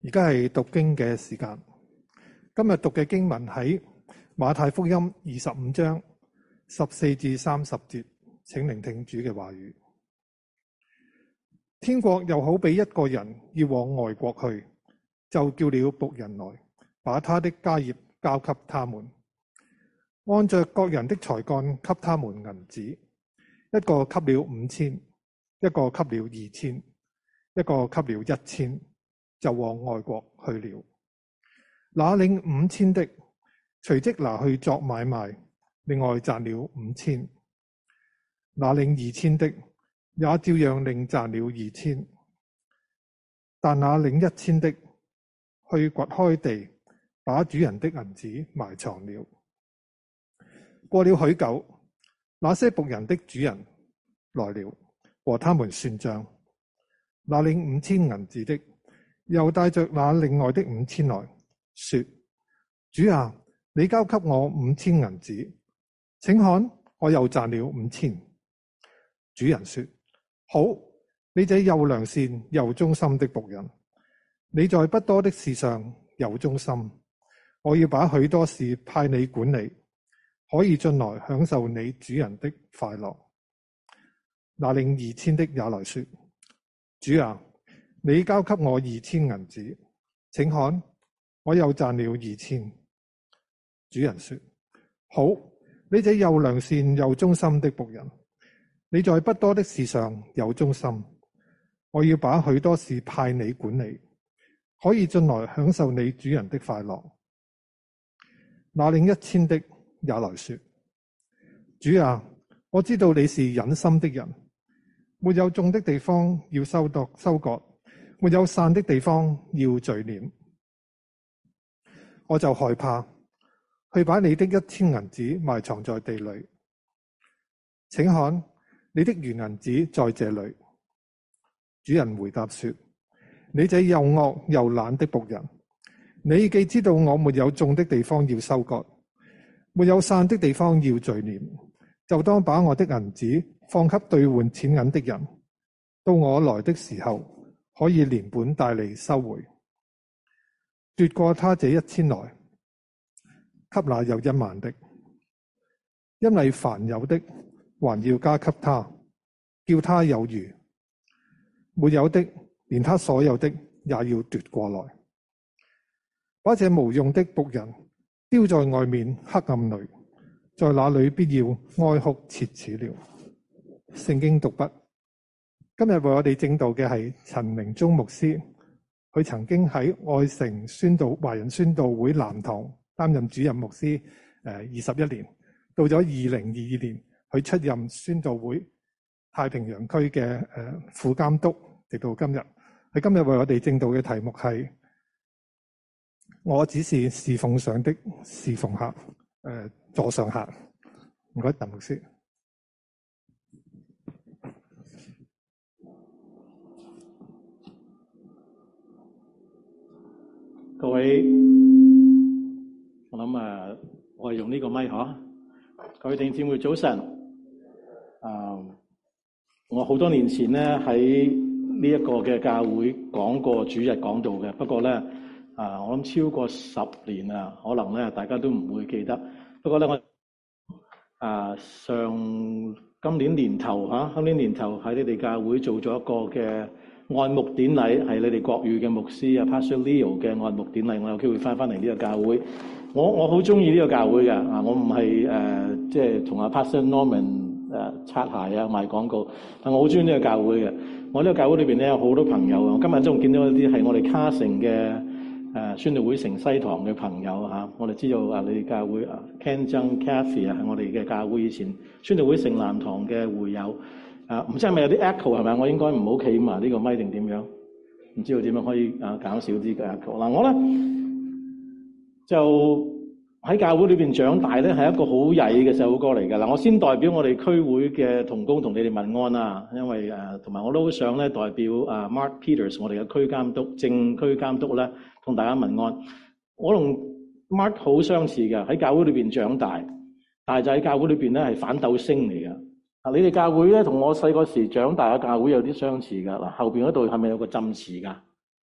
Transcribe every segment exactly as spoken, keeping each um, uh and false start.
而家係讀經嘅時間。今日讀嘅經文喺馬太福音二十五章十四至三十節，請聆聽主嘅話語。天國又好比一個人要往外國去，就叫了僕人來，把他的家業交給他們，按着各人的才幹給他們銀子，一個給了五千，一個給了二千，一個給了一千，就往外國去了。那領五千的隨即拿去作買賣，另外賺了五千。那領二千的也照樣另賺了二千。但那領一千的去掘開地，把主人的銀子埋藏了。過了許久，那些僕人的主人來了，和他們算賬。那領五千銀子的又帶着那另外的五千來，說：主啊，你交給我五千銀子，請看，我又賺了五千。主人說：好，你這又良善又忠心的僕人，你在不多的事上有忠心，我要把許多事派你管理，可以進來享受你主人的快樂。那領二千的也來說：主啊，你交給我二千銀子，請看，我又賺了二千。主人說：好，你這又良善又忠心的僕人，你在不多的事上有忠心，我要把許多事派你管理，可以進來享受你主人的快樂。那領一千的也來說：主啊，我知道你是忍心的人，沒有種的地方要收割收割，沒有散的地方要聚斂。我就害怕，去把你的一千銀子埋藏在地裏。請看，你的原銀子在這裏。主人回答說：你這又惡又懶的僕人，你既知道我沒有種的地方要收割，沒有散的地方要聚斂，就當把我的銀子放給兌換錢銀的人，到我來的時候，可以連本帶利收回。奪過他這一千來，給那有一萬的，因為凡有的還要加給他，叫他有餘；沒有的，連他所有的也要奪過來。把這無用的僕人丟在外面黑暗裏，在那裏必要哀哭切齒了。聖經讀畢。今日為我哋證道嘅係陳明忠牧師，佢曾經喺愛城宣道華人宣道會南堂擔任主任牧師誒二十一年，到咗二零二二年，佢出任宣道會太平洋區嘅誒副監督，直到今日。佢今日為我哋證道嘅題目係：我只是侍奉上的侍奉客，誒座上客。唔該，陳牧師。 各位，我諗啊，我係用呢個咪嗬。各位弟兄姊妹早晨。啊，我好多年前咧喺呢一個嘅教會講過主日講道嘅，不過咧啊，我諗超過十年啊，可能咧大家都唔會記得。不過咧我啊上今年年頭吓，今年年頭喺你哋教會做咗一個嘅按牧典禮，係你哋國語嘅牧師啊 Pastor Leo 嘅按牧典禮，我有機會翻翻嚟呢個教會。我我好中意呢個教會嘅啊！我唔係誒即係同阿 Pastor Norman 誒、呃、擦鞋啊賣廣告，但我好中意呢個教會嘅。我呢個教會裏邊咧有好多朋友啊！我今日仲見到一啲係我哋卡城嘅誒宣道會城西堂嘅朋友嚇、啊。我哋知道啊，你哋教會啊 Ken Jung Kathy 啊，係我哋嘅教會以前宣道會城南堂嘅會友。啊，唔知係咪有啲 echo 係咪？我應該唔好企埋呢個咪定點樣？唔知道點樣可以啊減少啲嘅 echo。嗱，我咧就喺教會裏邊長大咧，係一個好曳嘅細佬哥嚟㗎。嗱，我先代表我哋區會嘅同工同你哋問安啦，因為誒同埋我都好想咧代表啊 Mark Peters 我哋嘅區監督、正區監督咧同大家問安。我同 Mark 好相似㗎，喺教會裏邊長大，但係就喺教會裏邊咧係反鬥星嚟㗎。啊！你哋教會咧，同我細個時長大嘅教會有啲相似噶。嗱，後邊嗰度係咪有個浸池噶？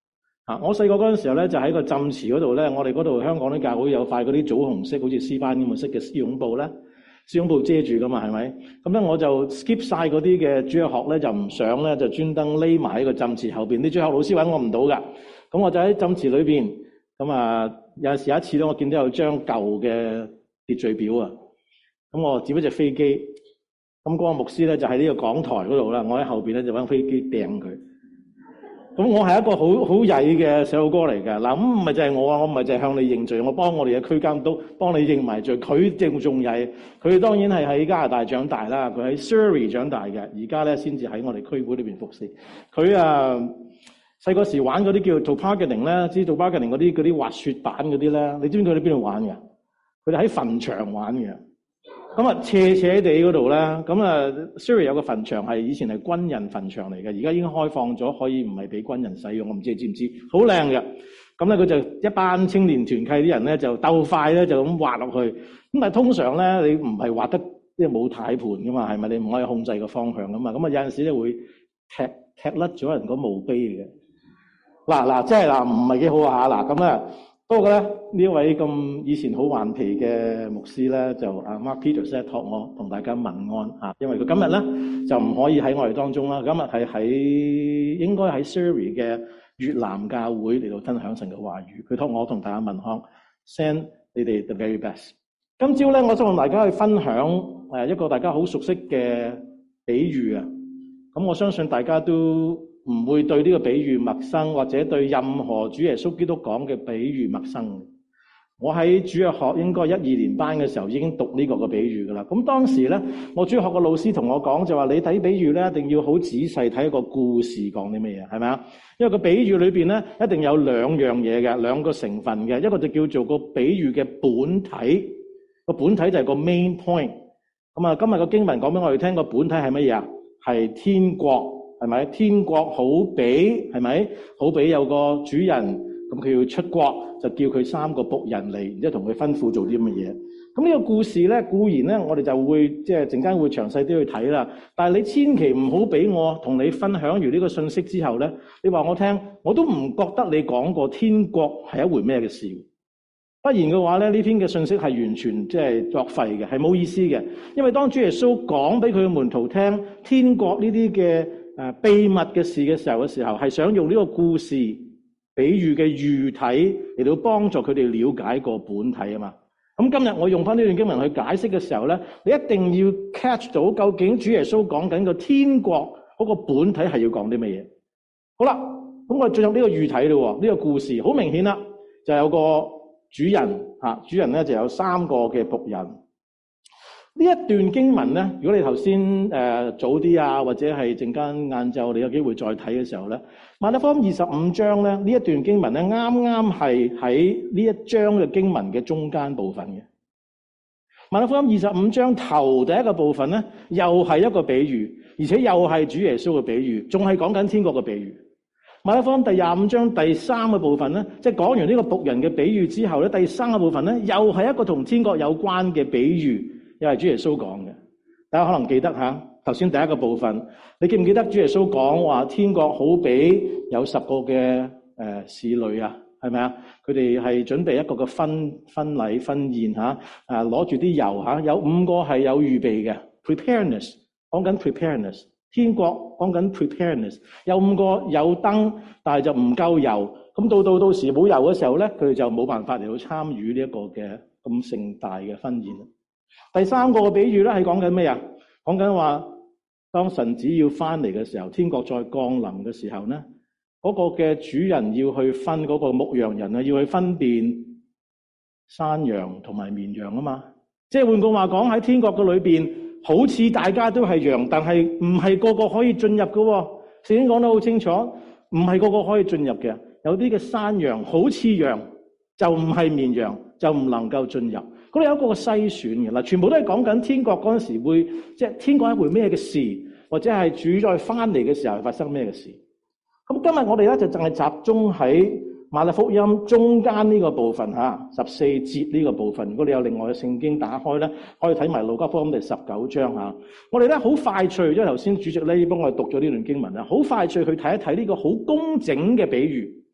啊！我細個嗰陣時候咧，就喺個浸池嗰度咧，我哋嗰度香港啲教會有塊嗰啲棗紅色，好似絲斑咁嘅色嘅絲絨布咧，絲絨布遮住噶嘛，係咪？咁咧我就 skip 晒嗰啲嘅主日學咧，就唔上咧，就專登匿埋喺個浸池後邊。啲主日學老師揾我唔到噶，咁我就喺浸池裏邊。咁啊，有陣時有一次咧，我見到有張舊嘅秩序表啊，咁我接一隻飛機，咁嗰個牧師咧就喺呢個講台嗰度啦，我喺後邊咧就揾飛機掟佢。咁我係一個好好曳嘅細路哥嚟嘅，嗱，咁唔係就係我啊，我唔係就係向你認罪，我幫我哋嘅區監督幫你認埋罪。佢正仲曳，佢當然係喺加拿大長大啦，佢喺 Surrey 長大嘅，而家咧先至喺我哋區會裏邊服侍。佢啊細個時玩嗰啲叫 tobogganing 咧，知 tobogganing 嗰啲嗰啲滑雪板嗰啲咧，你知唔知佢哋邊度玩嘅？佢哋喺墳場玩嘅。咁啊，斜斜地嗰度咧，咁啊 Surrey 有個墳場係以前係軍人墳場嚟嘅，而家已經開放咗，可以唔係俾軍人使用。我唔知你知唔知？好靚嘅。咁咧，佢就一班青年團契啲人咧，就鬥快咧，就咁滑落去。咁但係通常咧，你唔係滑得即係冇軚盤噶嘛，係咪？你唔可以控制個方向噶嘛。咁啊，有陣時咧會踢踢甩咗人個墓碑嘅。嗱嗱，即係嗱，唔係幾好啊嚇！嗱咁咧。不過咧，呢一位咁以前好頑皮嘅牧師咧，就阿 Mark Peters 咧託我同大家問安嚇，因為佢今日咧就唔可以喺我哋當中啦。今日係喺應該喺 Surrey 嘅越南教會嚟到分享神嘅話語。佢託我同大家問安 ，send 你哋 the very best。今朝咧，我想同大家去分享誒一個大家好熟悉嘅比喻啊。咁我相信大家都唔會對呢個比喻陌生，或者對任何主耶穌基督講嘅比喻陌生。我喺主日學應該一二年班嘅時候已經讀呢個嘅比喻噶啦。咁當時咧，我主日學嘅老師同我講就話：你睇比喻咧，一定要好仔細睇一個故事講啲咩嘢，係咪啊？因為個比喻裏邊咧，一定有兩樣嘢嘅，兩個成分嘅，一個就叫做個比喻嘅本體，個本體就係個 main point。咁啊，今日個經文講俾我哋聽，個本體係乜嘢啊？係天國。係咪？天國好比係咪？好比有個主人，咁佢要出國，就叫佢三個僕人嚟，然之後同佢吩咐做啲乜嘢。咁呢個故事咧，固然咧，我哋就會即係陣間會詳細啲去睇啦。但係你千祈唔好俾我同你分享完呢個信息之後咧，你話我聽，我都唔覺得你講過天國係一回咩嘅事。不然嘅話咧，呢篇嘅信息係完全即係作廢嘅，係冇意思嘅。因為當主耶穌講俾佢嘅門徒聽天國呢啲嘅誒秘密嘅事嘅時候嘅時候，係想用呢個故事比喻嘅喻體嚟到幫助佢哋了解個本體啊嘛。咁今日我用翻呢段經文去解釋嘅時候咧，你一定要 catch 到究竟主耶穌講緊個天國嗰個本體係要講啲乜嘢。好啦，咁我進入呢個喻體咯，呢個故事好明顯啦，就有個主人吓，主人咧就有三個嘅僕人。呢一段經文咧，如果你頭先誒早啲啊，或者係陣間晏晝你有機會再睇嘅時候咧，馬太福音二十五章咧，呢一段經文咧，啱啱係喺呢一章嘅經文嘅中間部分嘅。馬太福音二十五章頭第一個部分咧，又係一個比喻，而且又係主耶穌嘅比喻，仲係講緊天國嘅比喻。馬太福音第廿五章第三個部分咧，即係講完呢個僕人嘅比喻之後咧，第三個部分咧，又係一個同天國有關嘅比喻。又係主耶穌講嘅，大家可能記得吓，頭先第一個部分，你記唔記得主耶穌講話天國好比有十個嘅誒侍女啊，係咪啊？佢哋係準備一個嘅婚婚禮婚宴吓，誒攞住啲油吓，有五個係有預備嘅 preparedness， 講緊 preparedness， 天國講緊 preparedness， 有五個有燈，但係就唔夠油，咁到到到時冇油嘅時候咧，佢哋就冇辦法嚟到參與呢一個嘅咁盛大嘅婚宴。第三個嘅比喻咧係講緊咩啊？講緊話當神子要翻嚟嘅時候，天國再降臨嘅時候咧，嗰個嘅主人要去分嗰個牧羊人啊，要去分辨山羊同埋綿羊啊嘛。即係換句話講，喺天國嘅裏邊，好似大家都係羊，但係唔係個個可以進入嘅。聖經講得好清楚，唔係個個可以進入嘅。有啲嘅山羊好似羊，就唔係綿羊，就唔能夠進入。嗰度有一個篩選嘅嗱，全部都係講緊天國嗰陣時會，即係天國係一回咩嘅事，或者係主再翻嚟嘅時候係發生咩嘅事。咁今日我哋咧就淨係集中喺馬太福音中間呢個部分嚇，十四節呢個部分。如果你有另外嘅聖經打開咧，可以睇埋路加福音第十九章嚇。我哋咧好快脆，因為頭先主席咧幫我哋讀咗呢段經文啦，好快脆去睇一睇呢個好工整嘅比喻。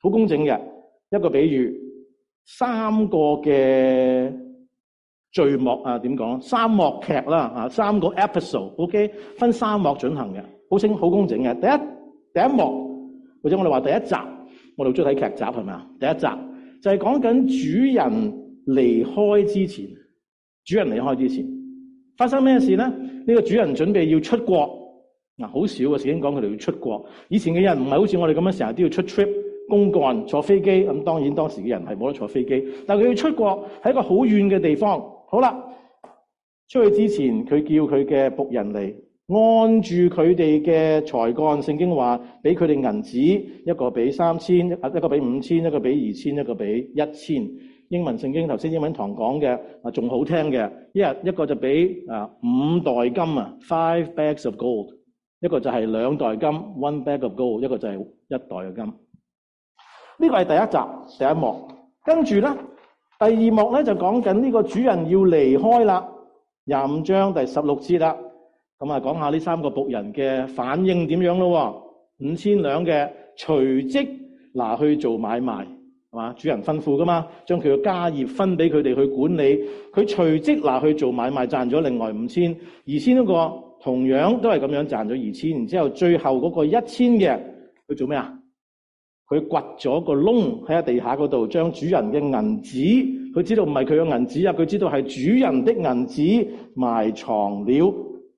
好工整嘅一個比喻，三個嘅序幕啊，點講？三幕劇啦，啊，三個 episode，OK，、okay? 分三幕進行嘅，好清好工整嘅。第一第一幕或者我哋話第一集，我哋好中意睇劇集係咪啊？第一集就係講緊主人離開之前，主人離開之前發生咩事咧？呢、這個主人準備要出國。嗱，好少嘅聖經講佢哋要出國。以前嘅人唔係好似我哋咁樣成日都要出 trip 公幹坐飛機。咁當然當時嘅人係冇得坐飛機，但係佢要出國喺一個好遠嘅地方。好啦，出去之前佢叫佢嘅僕人嚟，按住佢哋嘅才幹，聖經話俾佢哋銀子，一個俾三千，一個俾五千，一個俾二千，一個俾一千。英文聖經頭先英文堂講嘅啊，仲好聽嘅，一日一個就俾啊五袋金啊 ，five bags of gold。一個就係兩袋金 ，one bag of gold， 一個就係一袋嘅金。呢個係第一集第一幕，跟住咧第二幕咧就講緊呢個主人要離開啦。廿五章第十六節啦，咁啊講下呢三個僕人嘅反應點樣咯。五千兩嘅隨即拿去做買賣，係嘛？主人吩咐噶嘛，將佢嘅家業分俾佢哋去管理。佢隨即拿去做買賣，賺咗另外五千。二千嗰個同樣都係咁樣賺咗二千，然之後最後嗰個一千嘅，佢做咩啊？佢掘咗個窿喺地下嗰度，將主人嘅銀紙，佢知道唔係佢嘅銀紙啊，佢知道係主人的銀紙埋藏了。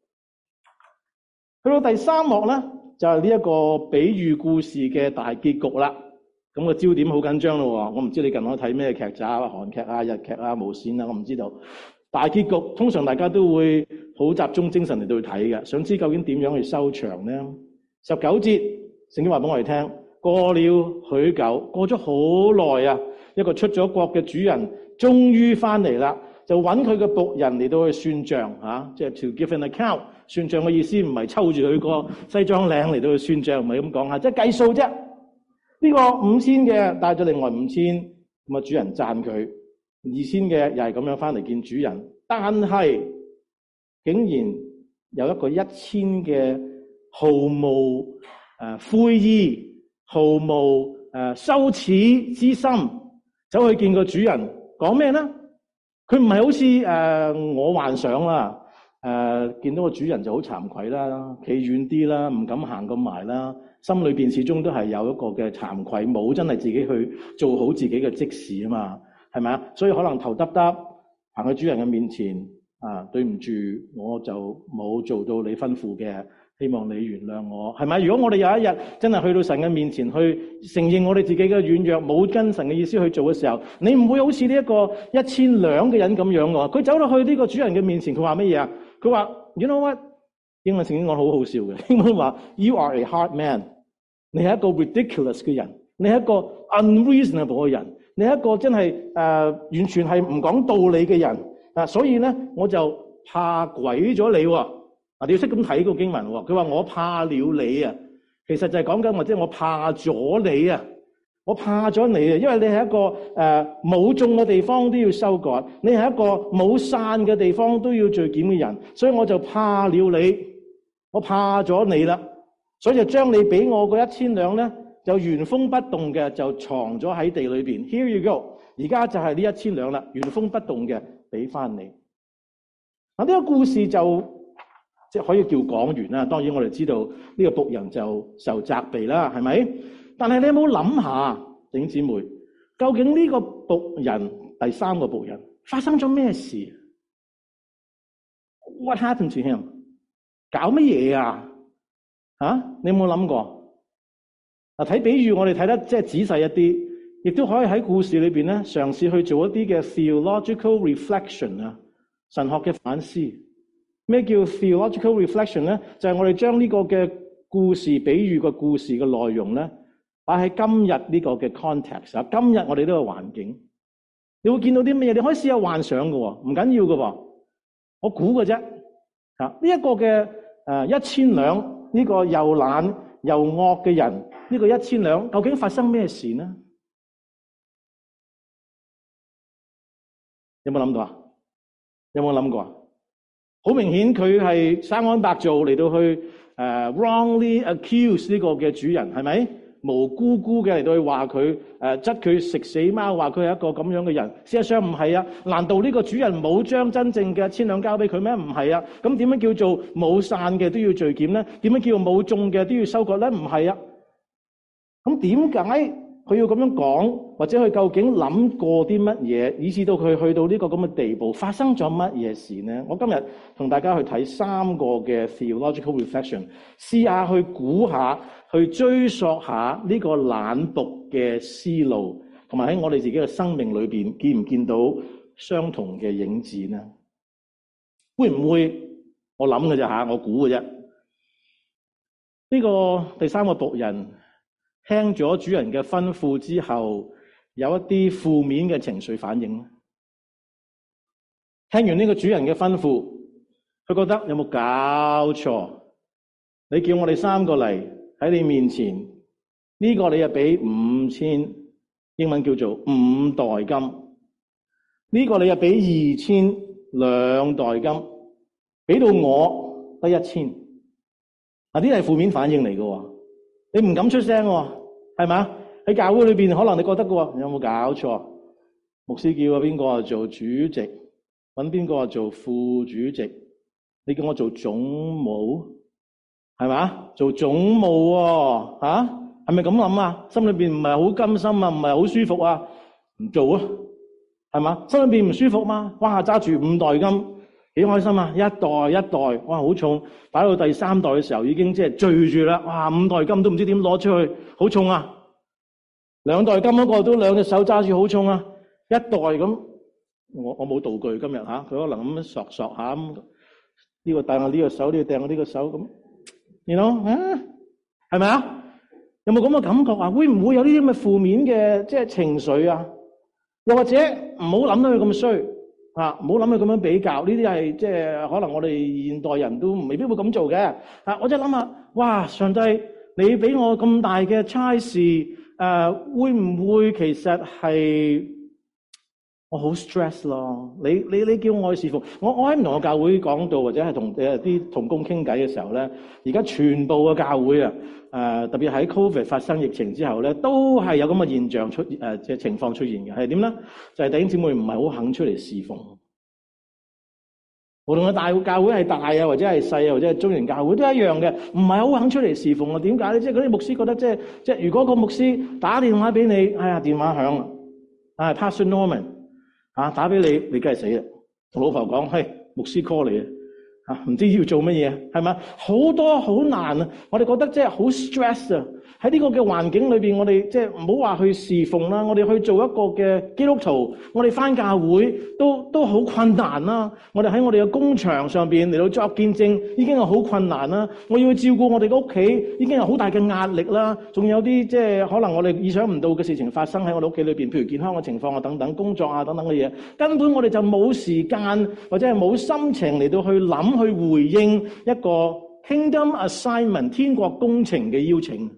去到第三幕咧，就係呢一個比喻故事嘅大結局啦。咁、個焦點好緊張咯，我唔知你近排睇咩劇集啊，韓劇啊、日劇啊、無線啊，我唔知道。大結局通常大家都會好集中精神嚟到去睇嘅，想知究竟點樣去收場呢？十九節聖經話俾我哋聽，過了許久，過咗好耐啊，一個出咗國嘅主人終於翻嚟啦，就揾佢嘅僕人嚟到去算賬嚇，即係 to give an account。算賬嘅意思唔係抽住佢個西裝領嚟到去算賬，唔係咁講嚇，即係計數啫。呢個五千嘅帶咗另外五千，咁啊主人讚佢。二千嘅又係咁樣翻嚟見主人，但係竟然有一個一千嘅毫無誒悔意、毫無誒羞恥之心，走去見個主人，講咩咧？佢唔係好似誒我幻想啦，誒見到個主人就好慚愧啦，企遠啲啦，唔敢行咁埋啦，心裏邊始終都係有一個嘅慚愧，冇真係自己去做好自己嘅職事啊嘛。係咪啊？所以可能頭耷耷行去主人嘅面前啊，對唔住，我就冇做到你吩咐嘅，希望你原諒我，係咪？如果我哋有一日真係去到神嘅面前去承認我哋自己嘅軟弱，冇跟神嘅意思去做嘅時候，你唔會好似呢一個一千兩嘅人咁樣嘅。佢走到去呢個主人嘅面前，佢話乜嘢啊？佢話 You know what？ 英文聖經講好好笑嘅，英文話 You are a hard man， 你係一個 ridiculous 嘅人，你係一個 unreasonable 嘅人。你係一個真係誒、呃、完全係唔講道理嘅人啊，所以咧我就怕鬼咗你喎。啊，你要識咁睇個經文喎。佢話我怕了你啊，其實就係講緊或者我怕咗你啊，我怕咗你啊，因為你係一個誒冇、呃、種嘅地方都要收割，你係一個冇散嘅地方都要聚撿嘅人，所以我就怕了你，我怕咗你啦，所以就將你俾我嗰一千兩咧。就原封不動嘅就藏咗喺地裏邊。Here you go， 而家就係呢一千兩啦，原封不動嘅俾翻你。嗱，呢個故事就即係可以叫講完啦。當然我哋知道呢個僕人就受責備啦，係咪？但係你有冇諗下，弟兄姊妹，究竟呢個僕人第三個僕人發生咗咩事 ？What happened to him？ 搞乜嘢啊？啊？你有冇諗過？嗱，睇比喻我哋睇得即係仔細一啲，亦都可以喺故事裏邊咧嘗試去做一啲嘅 theological reflection 啊，神學嘅反思。咩叫 theological reflection 咧？就係我哋將呢個嘅故事、比喻個故事嘅內容咧，擺喺今日呢個嘅 context 啊，今日我哋呢個環境，你會見到啲咩嘢？你可以試下幻想嘅喎，唔緊要嘅喎，我估嘅啫。啊，呢一個嘅誒一千兩，呢個又懶又惡嘅人。呢個一千兩究竟發生咩事呢？有冇諗到啊？有冇諗過啊？好明顯佢係生安白造嚟到去誒、uh, wrongly accuse 呢個嘅主人，係咪？ 無辜辜嘅嚟到去話佢誒，質佢食死貓，話佢係一個咁樣嘅人。事實上唔係啊，難道呢個主人冇將真正嘅千兩交俾佢咩？唔係啊，咁點樣叫做冇散嘅都要聚撿咧？點樣叫做冇種嘅都要收割咧？唔係啊，咁點解佢要咁樣講，或者佢究竟諗過啲乜嘢，以至到佢去到呢個咁嘅地步，發生咗乜嘢事呢？我今日同大家去睇三個嘅 theological reflection， 試下去估下，去追溯下呢個懶僕嘅思路，同埋喺我哋自己嘅生命裏邊見唔見到相同嘅影子呢？會唔會？我諗嘅啫吓，我估嘅啫。呢個第三個僕人聽咗主人嘅吩咐之後，有一啲負面嘅情緒反應。聽完呢個主人嘅吩咐，佢覺得有冇搞錯？你叫我哋三個嚟喺你面前，呢個你又俾五千，英文叫做五代金。呢個你又俾二千兩代金，俾到我得一千。嗱，呢啲係負面反應嚟嘅，你唔敢出聲喎，係咪？喺教會裏邊，可能你覺得嘅，有冇搞錯？牧師叫邊個做主席，揾邊個做副主席？你叫我做總務，係咪？做總務喎，嚇，係咪咁諗啊？心裏邊唔係好甘心啊，唔係好舒服啊，唔做啊，係嘛？心裏邊唔舒服嘛？哇，揸住五代金，幾開心啊！一代一代，哇，好重，擺到第三代嘅時候已經即係墜住啦！哇，五代金都唔知點攞出去，好重啊！兩代金嗰個都兩隻手揸住，好重啊！一代咁，我我冇道具今日吓，佢可能咁樣索索下咁，呢個掟我呢個手，呢個掟我呢個手咁，你 you know 啊，係咪啊？有冇咁嘅感覺啊？會唔會有呢啲咁嘅負面嘅即係情緒啊？又或者唔好諗到佢咁衰啊，唔好諗佢咁樣比較，呢啲係即係可能我哋現代人都未必會咁做嘅啊！我真係諗下，哇！上帝，你俾我咁大嘅差事。誒、uh, 會唔會其實係我好 stress 咯？你你你叫我去侍奉，我我喺唔同嘅教會講道，或者係同誒啲同工傾偈嘅時候咧，而家全部嘅教會啊，誒、呃、特別喺 Covid 發生疫情之後咧，都係有咁嘅現象出誒嘅、呃、情況出現嘅，係點咧？就係、是、弟兄姊妹唔係好肯出嚟侍奉。無論個大教會係大啊，或者係細啊，或者係中型教會都一樣嘅，唔係好肯出嚟侍奉啊。點解咧？即係嗰啲牧師覺得，即係即係如果個牧師打電話俾你，哎呀電話響啦，啊 Pastor Norman 啊打俾你，你梗係死啦。同老婆講，嘿，牧師 call 你啊，唔知要做乜嘢，係咪？好多好難啊！我哋覺得即係好 stress 啊！喺呢個嘅環境裏邊，我哋即係唔好話去侍奉啦，我哋去做一個嘅基督徒，我哋返教會都都好困難啦。我哋喺我哋嘅工場上邊嚟到作見證，已經係好困難啦。我要去照顧我哋嘅屋企，已經係好大嘅壓力啦。仲有啲即係可能我哋意想唔到嘅事情發生喺我哋屋企裏邊，譬如健康嘅情況啊等等，工作啊等等嘅嘢，根本我哋就冇時間或者係冇心情嚟到去諗去回應一個 Kingdom Assignment 天國工程嘅邀請。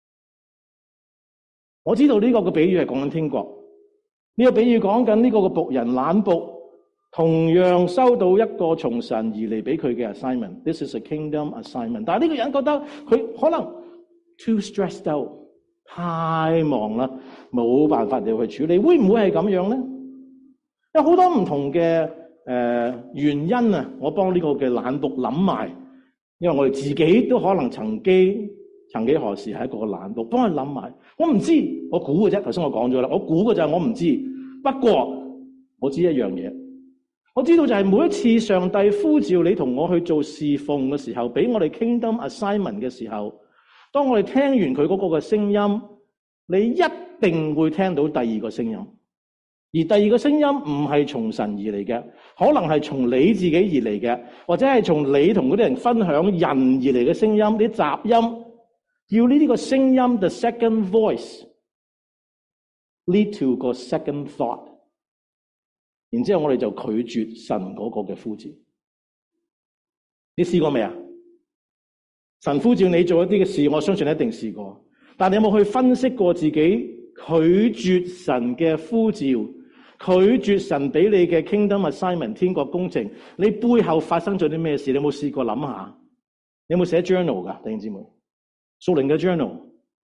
我知道呢個嘅比喻係講緊天國，呢個比喻講緊呢個嘅僕人懶僕，同樣收到一個從神而嚟俾佢嘅 assignment。This is a kingdom assignment。但係呢個人覺得佢可能 too stressed out， 太忙啦，冇辦法嚟去處理。會唔會係咁樣咧？有好多唔同嘅誒、呃、原因啊！我幫呢個嘅懶僕諗埋，因為我哋自己都可能曾經。曾幾何時係一個懶僕，幫佢諗埋。我唔知，我估嘅啫。頭先我講咗啦，我估嘅就係我唔知。不過我知一樣嘢，我知道就係每一次上帝呼召你同我去做侍奉嘅時候，俾我哋 Kingdom Assignment 嘅時候，當我哋聽完佢嗰個嘅聲音，你一定會聽到第二個聲音。而第二個聲音唔係從神而嚟嘅，可能係從你自己而嚟嘅，或者係從你同嗰啲人分享人而嚟嘅聲音，啲雜音。要呢啲個聲音 the second voice lead to 個 second thought， 然之後我哋就拒絕神嗰個嘅呼召。你試過未啊？神呼召你做一啲嘅事，我相信你一定試過。但你有冇去分析過自己拒絕神嘅呼召，拒絕神俾你嘅 kingdom assignment 天國工程，你背後發生咗啲咩事？你有冇試過諗下？你有冇寫 journal 噶弟兄姊妹？屬靈嘅 journal，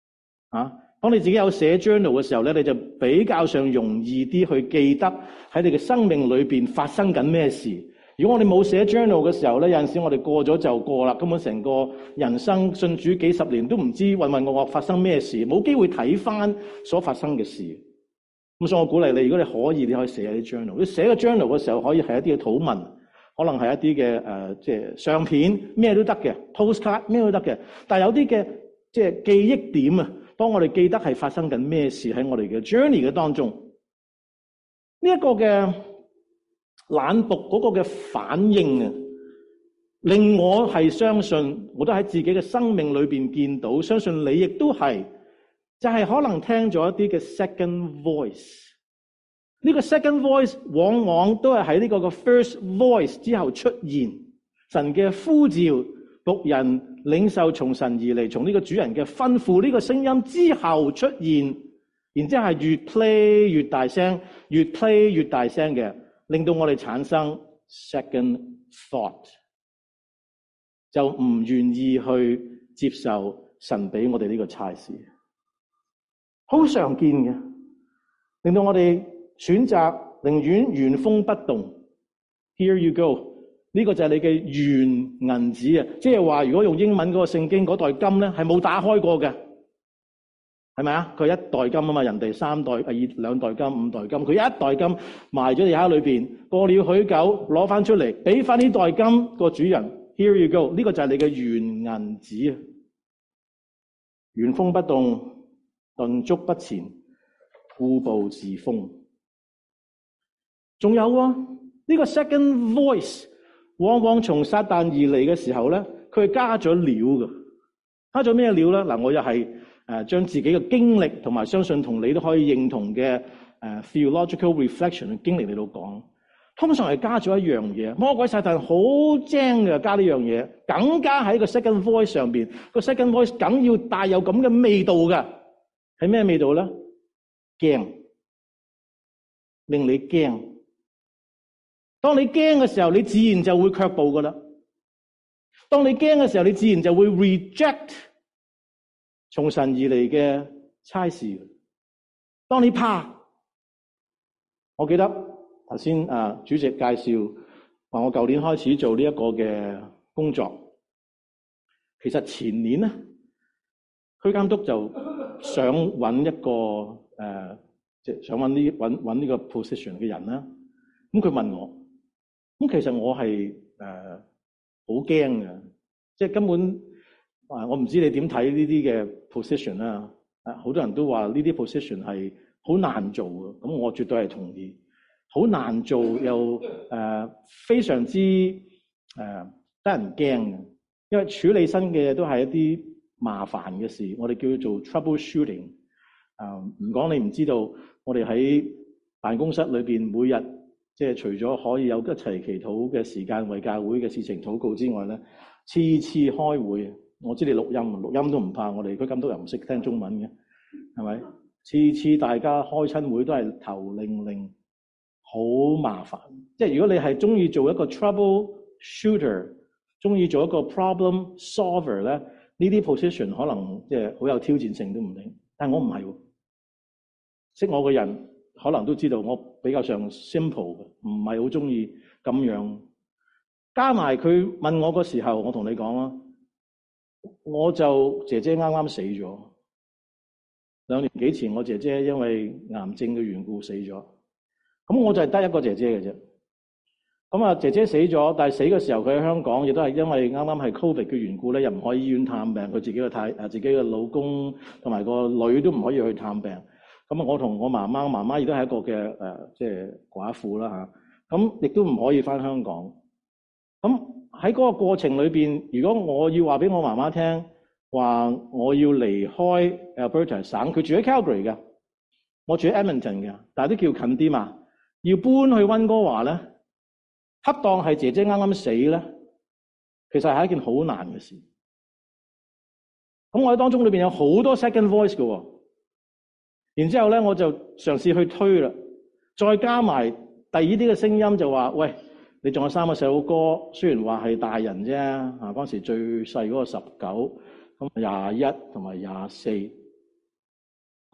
啊！當你自己有寫 journal 嘅時候咧，你就比較上容易啲去記得喺你嘅生命裏邊發生緊咩事。如果我哋冇寫 journal 嘅時候咧，有陣時我哋過咗就過啦，根本成個人生信主幾十年都唔知渾渾噩噩發生咩事，冇機會睇翻所發生嘅事。咁所以我鼓勵你，如果你可以，你可以寫啲 journal。你寫個 journal 嘅時候，可以係一啲嘅禱文，可能係一啲嘅誒，即係相片，咩都得嘅 postcard， 咩都得嘅。但係有啲嘅即係記憶點啊，當我哋記得係發生緊咩事喺我哋嘅 journey 嘅當中，呢一個嘅懶僕嗰個嘅反應啊，令我係相信，我都喺自己嘅生命裏邊見到，相信你亦都係。就係可能聽咗一啲嘅 second voice， 呢個 second voice 往往都係喺呢個嘅 first voice 之後出現，神嘅呼召，僕人領受從神而嚟，從呢個主人嘅吩咐呢個聲音之後出現，然之後係越 play 越大聲，越 play 越大聲嘅，令到我哋產生 second thought， 就唔願意去接受神俾我哋呢個差事。好常見嘅，令到我哋選擇寧願原封不動。Here you go， 呢個就係你嘅原銀紙啊！即係話，如果用英文嗰個聖經嗰袋金咧，係冇打開過嘅，係咪啊？佢一袋金啊嘛，人哋三袋啊，二兩袋金、五袋金，佢一袋金埋咗地下裏邊，過了許久攞翻出嚟，俾翻呢袋金個主人。Here you go， 呢個就係你嘅原銀紙啊！原封不動。頓足不前，固步自封。仲有啊，呢個 second voice 往往從撒旦而嚟嘅時候咧，佢係加咗料嘅。加咗咩料咧？嗱，我又係誒將自己嘅經歷同埋相信同你都可以認同嘅誒 theological reflection 嘅經歷嚟到講。通常係加咗一樣嘢，魔鬼撒旦好精嘅，加呢樣嘢，梗加喺個 second voice 上邊。個 second voice 梗要帶有咁嘅味道嘅。係咩味道咧？驚，令你驚。當你驚嘅時候，你自然就會卻步噶啦。當你驚嘅時候，你自然就會 reject 從神而嚟嘅差事。當你怕，我記得頭先啊主席介紹話，我舊年開始做呢一個嘅工作。其實前年咧，區監督就想揾一個誒，即、呃、係想揾呢揾揾呢個 position 嘅人啦。咁佢問我，咁其實我係誒好驚嘅，即係根本啊，我唔知你點睇呢啲嘅 position 啦。啊，好多人都話呢啲 position 係好難做嘅，咁我絕對係同意。好難做又誒、呃、非常之誒得人驚嘅，因為處理新嘅嘢都係一啲麻煩嘅事，我哋叫做 troubleshooting。啊，唔講你唔知道，我哋喺辦公室裏邊每日即係除咗可以有一齊祈禱嘅時間為教會嘅事情禱告之外咧，次次開會，我知你錄音，錄音都唔怕，我哋佢咁多人唔識聽中文嘅，係咪？次次大家開親會都係頭令令，好麻煩。即係如果你係中意做一個 troubleshooter， 中意做一個 problem solver 咧，呢啲 position 可能即係好有挑戰性都唔定。但係我唔係喎，識我嘅人可能都知道我比較上 simple 嘅，唔係好中意咁樣。加埋佢問我嗰時候，我同你講啦，我就姐姐啱啱死咗，兩年幾前我姐姐因為癌症嘅緣故死咗，咁我就係得一個姐姐嘅啫。咁啊，姐姐死咗，但係死嘅時候佢喺香港，亦都係因為啱啱係 Covid 嘅緣故咧，又唔可以醫院探病，佢自己嘅太誒自己嘅老公同埋個女都唔可以去探病。咁啊，我同我媽媽，媽媽亦都係一個嘅誒，即係寡婦啦嚇。咁亦都唔可以翻香港。咁喺嗰個過程裏邊，如果我要話俾我媽媽聽，話我要離開 Alberta 省，佢住喺 Calgary 嘅，我住喺 Edmonton 嘅，但係都叫近啲嘛，要搬去溫哥華咧。恰當係姐姐啱啱死咧，其實係一件好難嘅事。咁我喺當中裏邊有好多 second voice 嘅喎，然之後咧我就嘗試去推啦，再加埋第二啲嘅聲音就話：喂，你仲有三個細佬哥，雖然話係大人啫，啊嗰陣時最細嗰個十九，咁廿一同埋廿四，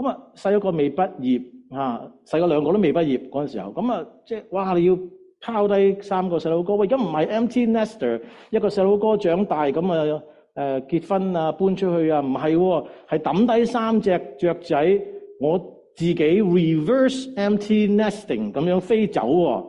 咁啊，細嗰個未畢業啊，細嗰兩個都未畢業嗰陣時候，咁啊，即係哇！你要拋低三個細佬哥，喂，而家唔係 empty nester， 一個細佬哥長大咁啊誒結婚啊，搬出去啊，唔係喎，係抌低三隻雀仔，我自己 reverse empty nesting 咁樣飛走喎。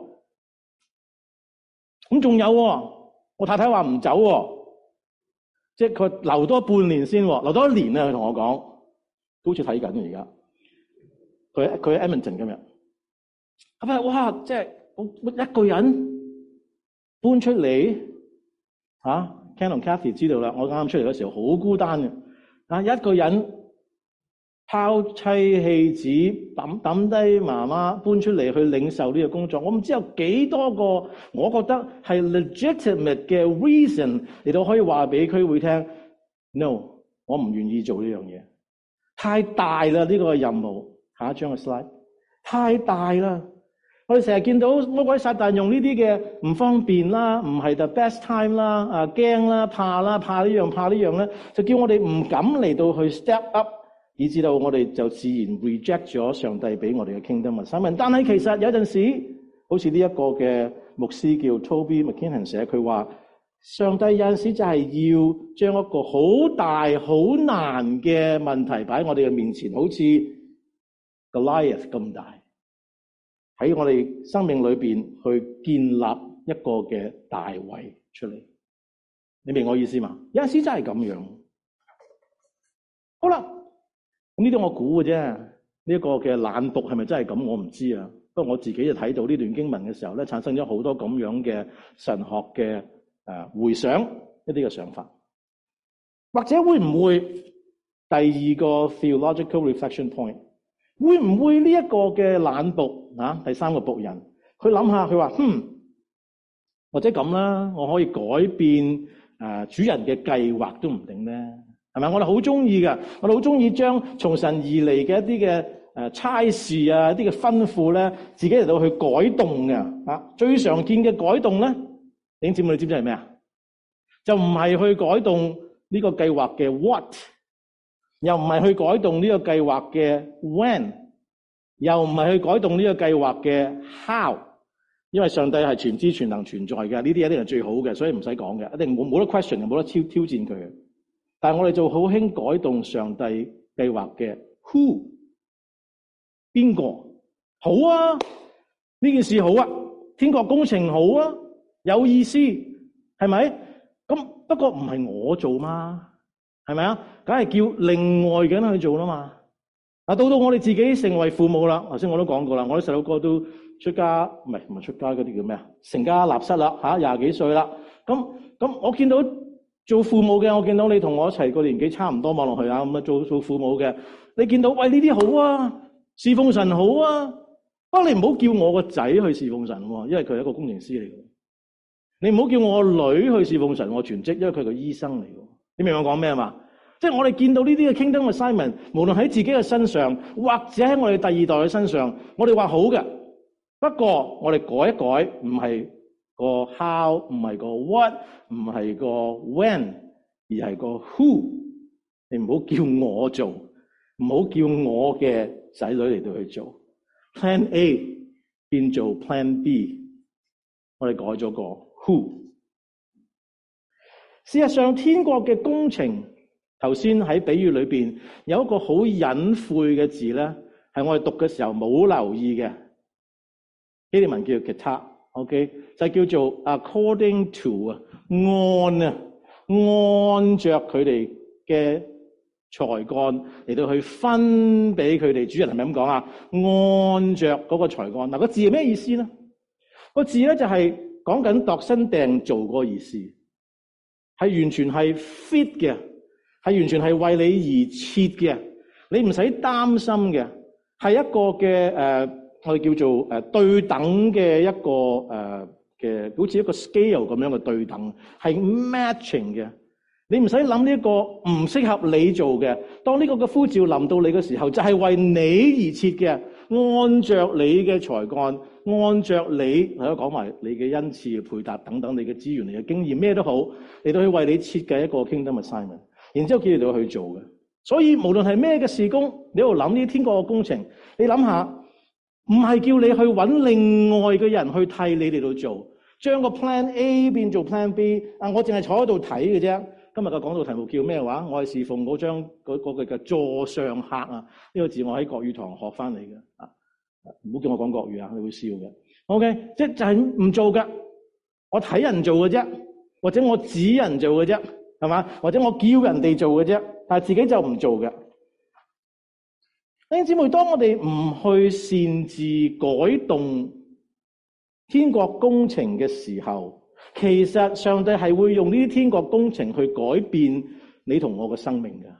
咁仲有喎，我太太話唔走喎，即係佢留多半年先喎，留多一年啊！佢同我講，好似睇緊而家。佢佢喺 Edmonton 今日，咁啊哇！即係我一個人搬出嚟嚇。啊Ken 同 Cathy 知道啦，我啱啱出嚟嗰時候好孤單嘅，啊一個人拋妻棄子，抌抌低媽媽，搬出嚟去領受呢個工作。我唔知有幾多個，我覺得係 legitimate 嘅 reason 嚟到可以話俾區會聽 ，no， 我唔願意做呢樣嘢，太大啦呢個任務。下一張嘅 slide， 太大啦。我哋成日見到魔鬼撒旦用呢啲嘅唔方便啦，唔係 the best time 啦，啊驚啦，怕啦，怕呢樣怕呢樣咧，就叫我哋唔敢嚟到去 step up， 以至到我哋就自然 reject 咗上帝俾我哋嘅 kingdom assignment。但係其實有陣時，好似呢一個嘅牧師叫 Toby McKinnon 寫，佢話上帝有陣時就係要將一個好大好難嘅問題擺喺我哋嘅面前，好似 Goliath 咁大。喺我哋生命裏邊去建立一個嘅大衛出嚟，你明我意思嘛？有陣時真係咁樣。好啦，咁呢啲我估嘅啫，呢一個嘅懶僕係咪真係咁？我唔知啊。不過我自己就睇到呢段經文嘅時候咧，產生咗好多咁樣嘅神學嘅誒回想一啲嘅想法，或者會唔會第二個 theological reflection point？會唔會呢一個嘅懶僕啊，第三個僕人，佢諗下，佢話，哼，或者咁啦，我可以改變誒、呃、主人嘅計劃都唔定咧，係咪？我哋好中意㗎，我哋好中意將從神而嚟嘅一啲嘅誒差事啊，一啲嘅吩咐咧，自己嚟到去改動嘅啊。最常見嘅改動咧，弟兄姊妹，你知唔知係咩啊？就唔係去改動呢個計劃嘅 what。又唔係去改動呢個計劃嘅 when， 又唔係去改動呢個計劃嘅 how， 因為上帝係全知全能存在嘅，呢啲一定係最好嘅，所以唔使講嘅，一定冇冇得 question， 冇得挑挑戰佢嘅。但係我哋就好興改動上帝計劃嘅 who， 邊個好啊？呢件事好啊，天國工程好啊，有意思，係咪？咁不過唔係我做嘛。係咪啊？梗係叫另外嘅人去做啦嘛。啊，到到我哋自己成為父母啦。頭先我都講過啦，我啲細佬哥都出家，唔係唔係出家嗰啲叫咩啊？成家立室啦，吓廿幾歲啦。咁咁，我見到做父母嘅，我見到你同我一齊個年紀差唔多，望落去啊，咁啊做做父母嘅，你見到喂呢啲好啊，侍奉神好啊。不過你唔好叫我個仔去侍奉神，因為佢係一個工程師嚟嘅。你唔好叫我個女去侍奉神，我全職，因為佢係個醫生嚟嘅。你明我講咩嘛？即係我哋見到呢啲嘅 kingdom assignment，無論喺自己嘅身上，或者喺我哋第二代嘅身上，我哋話好嘅。不過我哋改一改，唔係個 how， 唔係個 what， 唔係個 when， 而係個 who。你唔好叫我做，唔好叫我嘅仔女嚟到去做。Plan A 變做 Plan B， 我哋改咗個 who。事實上，天國嘅工程，頭先喺比喻裏邊有一個好隱晦嘅字咧，係我哋讀嘅時候冇留意嘅。希臘文叫做 kata，OK， 就叫做 according to 啊，按啊，按着佢哋嘅才幹嚟到去分俾佢哋主人，係咪咁講啊？按着嗰個才幹，嗱個字係咩意思咧？個字咧就係講緊度身訂造嗰個意思。係完全係 fit 嘅，係完全係為你而設嘅，你唔使擔心嘅，係一個嘅誒、呃，我哋叫做誒、呃、對等嘅一個誒嘅、呃，好似一個 scale 咁樣嘅對等，係 matching 嘅。你唔使諗呢一個唔適合你做嘅，當呢個嘅呼召臨到你嘅時候，就係、是、為你而設嘅，按着你嘅才幹，按着你，或者講埋你嘅恩賜、配搭等等，你嘅資源、你嘅經驗，咩都好，嚟到去為你設計一個 kingdom assignment，然之後叫你到去做嘅。 所以無論係咩嘅事工，你喺度諗呢啲天國嘅工程，你諗下，唔係叫你去揾另外嘅人去替你哋度做，將個 plan A 變做 plan B。啊，我淨係坐喺度睇嘅啫。今日嘅講道題目叫咩話？我係侍奉嗰張嗰嗰個嘅座上客啊！呢、這個字我喺國語堂學翻嚟嘅啊，唔好叫我講國語啊，你會笑嘅。OK， 即係就係唔做嘅，我睇人做嘅啫，或者我指人做嘅啫，係嘛？或者我叫人哋做嘅啫，但係自己就唔做嘅。弟兄姊妹，當我哋唔去擅自改動天國工程嘅時候，其實上帝係會用呢啲天國工程去改變你同我嘅生命嘅。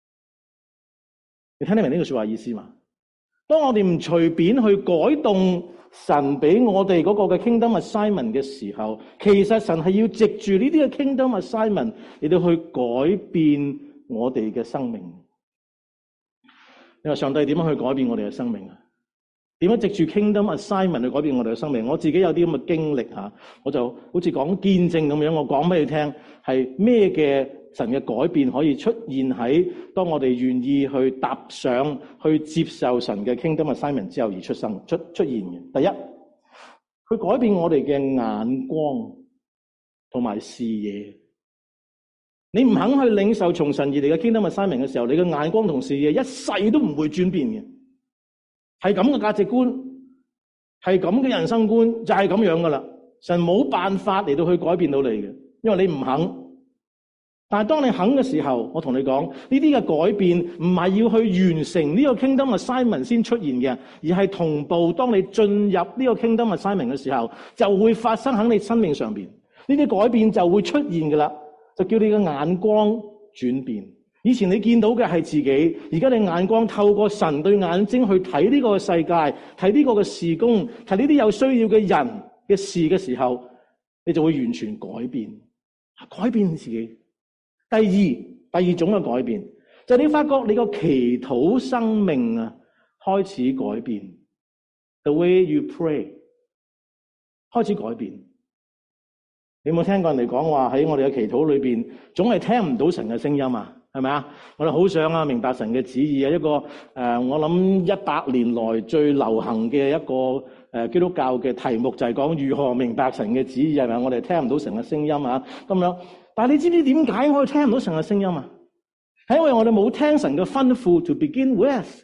你聽得明呢句說話意思嘛？當我哋唔隨便去改動神俾我哋嗰個嘅 kingdom assignment 嘅時候，其實神係要藉住呢啲嘅 kingdom assignment 嚟到去改變我哋嘅生命。你話上帝點樣去改變我哋嘅生命啊？點樣藉住 kingdom assignment 去改變我哋嘅生命？我自己有啲咁嘅經歷吓，我就好似講見證咁樣，我講俾你聽係咩嘅神嘅改變可以出現喺當我哋願意去踏上去接受神嘅 kingdom assignment 之後而出生出出現嘅。第一，佢改變我哋嘅眼光同埋視野。你唔肯去領受從神而嚟嘅 kingdom assignment 嘅時候，你嘅眼光同視野一世都唔會轉變嘅。係咁嘅價值觀，係咁嘅人生觀，就係咁樣噶啦。神冇辦法嚟到去改變到你嘅，因為你唔肯。但係當你肯嘅時候，我同你講，呢啲嘅改變唔係要去完成呢個 kingdom assignment 先出現嘅，而係同步當你進入呢個 kingdom assignment 嘅時候，就會發生喺你生命上邊。呢啲改變就會出現噶啦。就叫你嘅眼光轉變。以前你見到嘅係自己，而家你眼光透過神對眼睛去睇呢個世界，睇呢個嘅事工，睇呢啲有需要嘅人嘅事嘅時候，你就會完全改變，改變自己。第二，第二種嘅改變，就係你發覺你個祈禱生命啊開始改變。The way you pray 開始改變。你有冇聽過人哋講話喺我哋嘅祈禱裏邊，總係聽唔到神嘅聲音啊？係咪啊？我哋好想啊，明白神嘅旨意啊！一個誒、呃，我諗一百年來最流行嘅一個誒、呃、基督教嘅題目就係講如何明白神嘅旨意，係咪？我哋聽唔到神嘅聲音啊，咁樣。但係你知唔知點解我哋聽唔到神嘅聲音啊？係因為我哋冇聽神嘅吩咐 to begin with，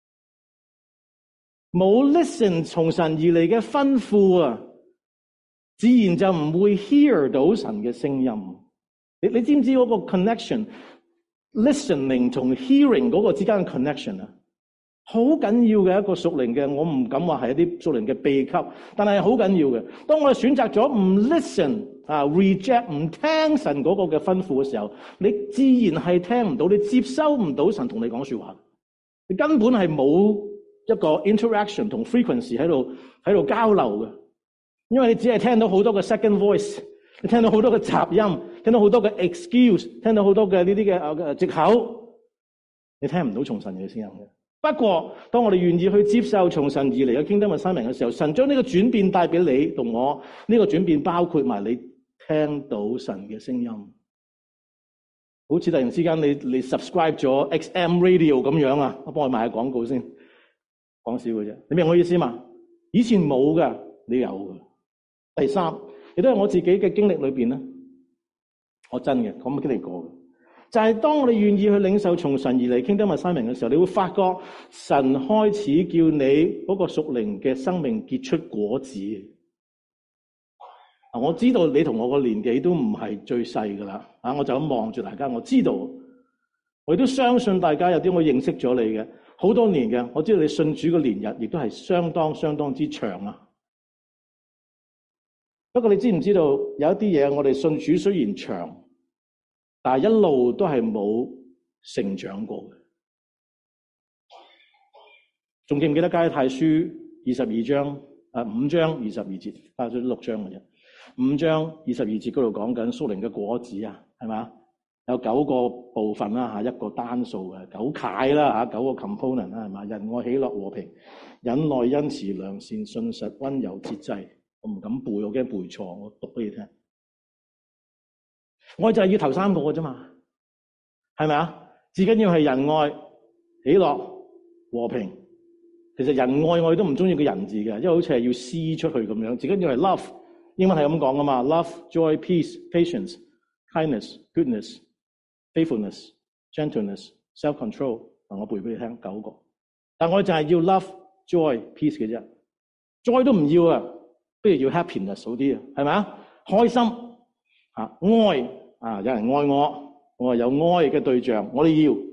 冇 listen 從神而嚟嘅吩咐啊！自然就唔會 hear 到神嘅聲音。你你知唔知嗰個 connection listening 同 hearing 嗰個之間嘅 connection 啊？好緊要嘅一個屬靈嘅，我唔敢話係一啲屬靈嘅秘笈，但係好緊要嘅。當我哋選擇咗唔 listen 啊 reject 唔聽神嗰個嘅吩咐嘅時候，你自然係聽唔到，你接收唔到神同你講說話，你根本係冇一個 interaction 同 frequency 喺度喺度交流嘅。因為你只係聽到好多嘅 second voice， 你聽到好多嘅雜音，聽到好多嘅 excuse， 聽到好多嘅呢啲嘅誒藉口，你聽唔到從神嘅聲音嘅。不過當我哋願意去接受從神而嚟嘅 kingdom assignment嘅時候，神將呢個轉變帶俾你同我，呢個轉變包括埋你聽到神嘅聲音。好似突然之間你你 subscribe 咗 X M Radio 咁樣啊，我幫佢賣下廣告先，講笑嘅啫。你明我意思嘛？以前冇㗎，你有㗎。第三，亦都係我自己嘅經歷裏邊咧，我真嘅咁經歷過嘅，就係、是、當我哋願意去領受從神而嚟 kingdom assignment嘅時候，你會發覺神開始叫你嗰個屬靈嘅生命結出果子。啊，我知道你同我個年紀都唔係最細噶啦，啊，我就咁望住大家，我知道，我亦都相信大家有啲我認識咗你嘅好多年嘅，我知道你信主嘅年日亦都係相當相當之長啊。不過你知唔知道有一啲嘢我哋信主雖然長，但係一路都係冇成長過嘅。仲記唔記得加拉太書二十二章啊五章二十二節，加咗六章嘅啫。五章二十二節嗰度講緊屬靈嘅果子啊，係咪？有九個部分啦吓，一個單數嘅九楷啦吓，九個 component 啦係嘛？仁愛、喜樂、和平、忍耐、恩慈、良善、信實、溫柔、節制。我唔敢背，我驚背錯，我讀俾你聽。我就係要頭三個嘅啫嘛，係咪啊？ 至緊要係仁愛、喜樂、和平。其實仁愛我哋都唔中意個人字嘅，因為好似係要撕出去咁樣。至緊要係 love， 英文係咁講噶嘛 ，love, joy, peace, patience, kindness, goodness, faithfulness, gentleness, self-control。嗱，我背俾你聽九個。但我哋就係要 love, joy, peace 嘅啫 ，joy 都唔要啊，不如要 happiness 好啲啊，係咪啊？開心啊，愛啊，有人愛我，我係有愛嘅對象，我哋要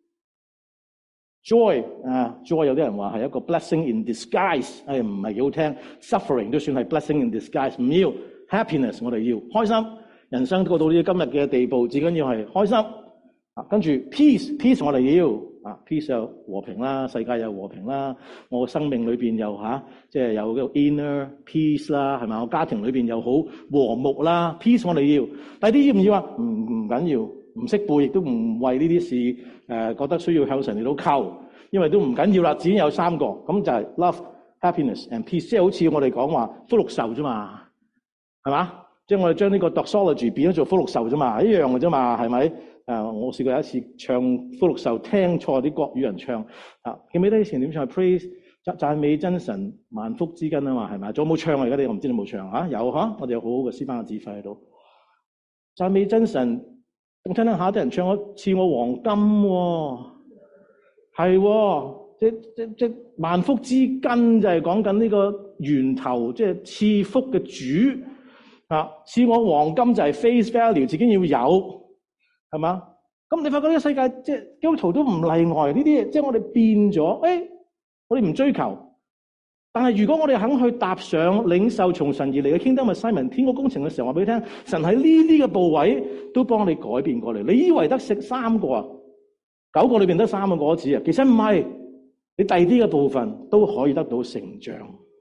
joy 啊 ，joy 有啲人話係一個 blessing in disguise，誒唔係幾好聽 ，suffering 都算係 blessing in disguise，唔要 happiness， 我哋要開心，人生過到呢今日嘅地步，至緊要係開心啊，跟住 peace，peace 我哋要。啊 ，peace 有和平啦，世界有和平啦，我生命裏邊又吓，即係有個 inner peace 啦，係咪？我家庭裏邊又好和睦啦 ，peace 我哋要。但係啲要唔要啊？唔唔緊要，唔識背亦都唔為呢啲事誒、呃、覺得需要向神嚟到求，因為都唔緊要啦，只有三個，咁就係 love、happiness and peace，即係好似我哋講話福祿壽啫嘛，係嘛？即係我哋將呢個 doxology 變咗做福祿壽啫嘛，一樣嘅啫嘛，係咪？誒，我試過有一次唱福祿壽，聽錯啲國語人唱啊，記唔記得以前點唱 ？Praise 讚美真神萬福之根啊嘛，係咪？仲有冇唱啊？而家你我唔知你有冇唱嚇、啊？有嚇、啊，我哋有好好嘅詩班嘅指揮喺度。讚美真神，咁聽聽下啲人唱咗賜我黃金喎，係喎，即即即萬福之根就係講緊呢個源頭，即係賜福嘅主啊！賜我黃金就係 face value， 自己要有。係嘛？咁你發覺呢個世界即係基督徒都唔例外，呢啲嘢即係我哋變咗。誒、哎，我哋唔追求，但係如果我哋肯去踏上領受從神而嚟嘅 Kingdom Assignment 天國工程嘅時候，話俾你聽，神喺呢啲嘅部位都幫你改變過嚟。你以為得食三個啊？九個裏邊得三個果子啊？其實唔係，你第二啲嘅部分都可以得到成長。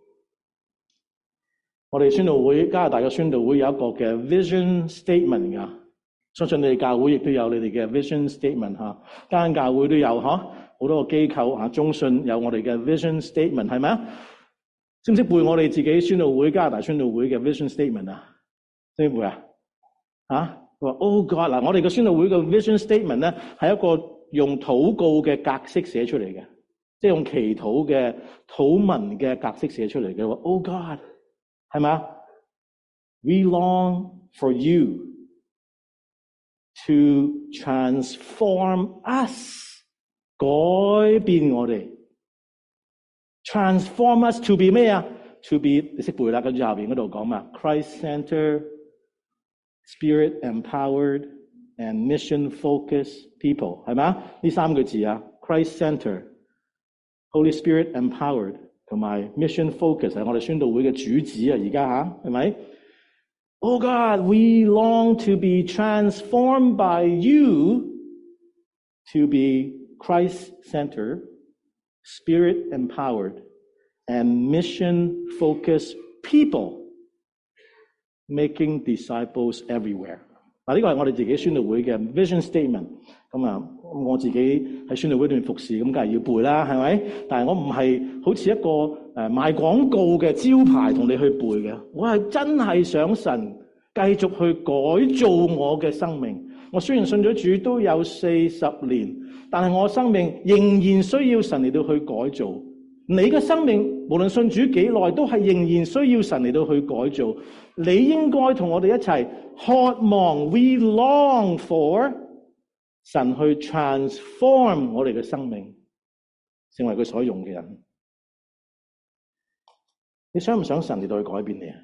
我哋宣道會加拿大嘅宣道會有一個嘅 Vision Statement 㗎。相信你哋教會亦都有你哋嘅 vision statement 嚇，間教會都有嚇，好多個機構嚇，中信有我哋嘅 vision statement 係咪啊？識唔識背我哋自己宣道會加拿大宣道會嘅 vision statement 啊？識唔識背啊？嚇，佢話 Oh God 嗱，我哋嘅宣道會嘅 vision statement 咧係一個用禱告嘅格式寫出嚟嘅，即係用祈禱嘅禱文嘅格式寫出嚟嘅。話 Oh God 係咪啊 ？We long for you to transform us， 改變我哋 ，transform us to be 咩啊 ？To be 你識背啦，跟住下邊嗰度講嘛 ，Christ-centered, spirit-empowered and mission-focused people， 係咪啊？呢三個字啊 ，Christ-centered, Holy Spirit-empowered 同埋 mission-focused 係我哋宣道會嘅主旨啊！而家吓係咪？Oh God, we long to be transformed by you to be Christ-centered, Spirit-empowered, and mission-focused people, making disciples everywhere. 嗱，呢個係我哋自己宣道會嘅 vision statement。咁啊，我自己喺宣道會裏面服侍，咁梗係要背啦，係咪？但係我唔係好似一個誒賣廣告嘅招牌同你去背嘅，我係真係想神繼續去改造我嘅生命。我雖然信咗主都有四十年，但係我生命仍然需要神嚟到去改造。你嘅生命無論信主幾耐，都係仍然需要神嚟到去改造。你應該同我哋一齊渴望 ，we long for 神去 transform 我哋嘅生命，成為佢所用嘅人。你想唔想神嚟到去改變你啊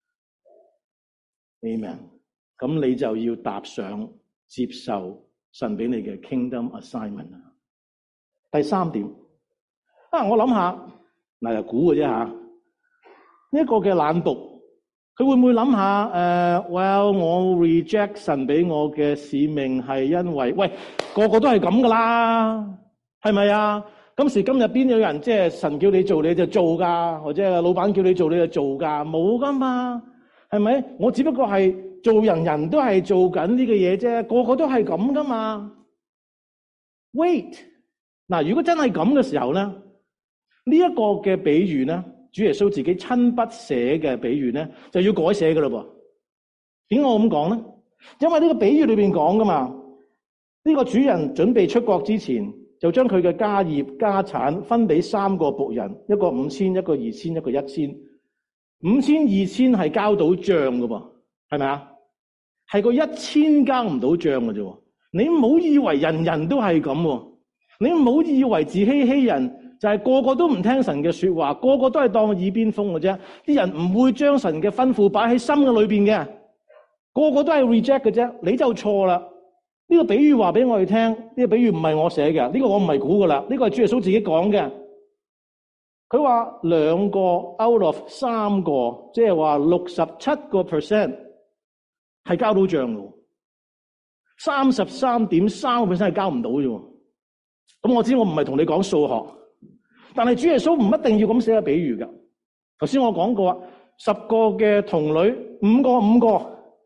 ？Amen。咁你就要踏上接受神俾你嘅 Kingdom Assignment 啊。第三點啊，我諗下嗱，又估嘅啫吓。呢一個嘅懶僕，佢會唔會諗下誒、呃、？Well， 我 reject 神俾我嘅使命係因為，喂，個個都係咁噶啦，係咪啊？今時今日邊有人即係神叫你做你就做噶，或者老闆叫你做你就做噶，冇噶嘛，係咪？我只不過係做人人都係做緊呢個嘢啫，個個都係咁噶嘛。Wait， 嗱，如果真係咁嘅時候咧，呢、這、一個嘅比喻咧，主耶穌自己親筆寫嘅比喻咧，就要改寫噶啦噃。點解我咁講咧？因為呢個比喻裏邊講噶嘛。 呢個主人準備出國之前，就將佢嘅家業家產分俾三個僕人，一個五千，一個二千，一個一千。五千、二千係交到賬㗎噃，係咪啊？係個一千交唔到賬㗎啫。你唔好以為人人都係咁，你唔好以為自欺欺人，就係個個都唔聽神嘅說話，個個都係當耳邊風嘅啫。啲人唔會將神嘅吩咐擺喺心嘅裏邊嘅，個個都係 reject 嘅啫。你就錯啦。呢個比喻話俾我哋聽，呢個比喻唔係我寫嘅，呢個我唔係估噶啦，呢個係主耶穌自己講嘅。佢話兩個 out of 三個，即係話六十七個 percent 係交到賬嘅，三十三點三個 percent 係交唔到啫。咁我知我唔係同你講數學，但係主耶穌唔一定要咁寫嘅比喻噶。頭先我講過啊，十個嘅童女，五個五個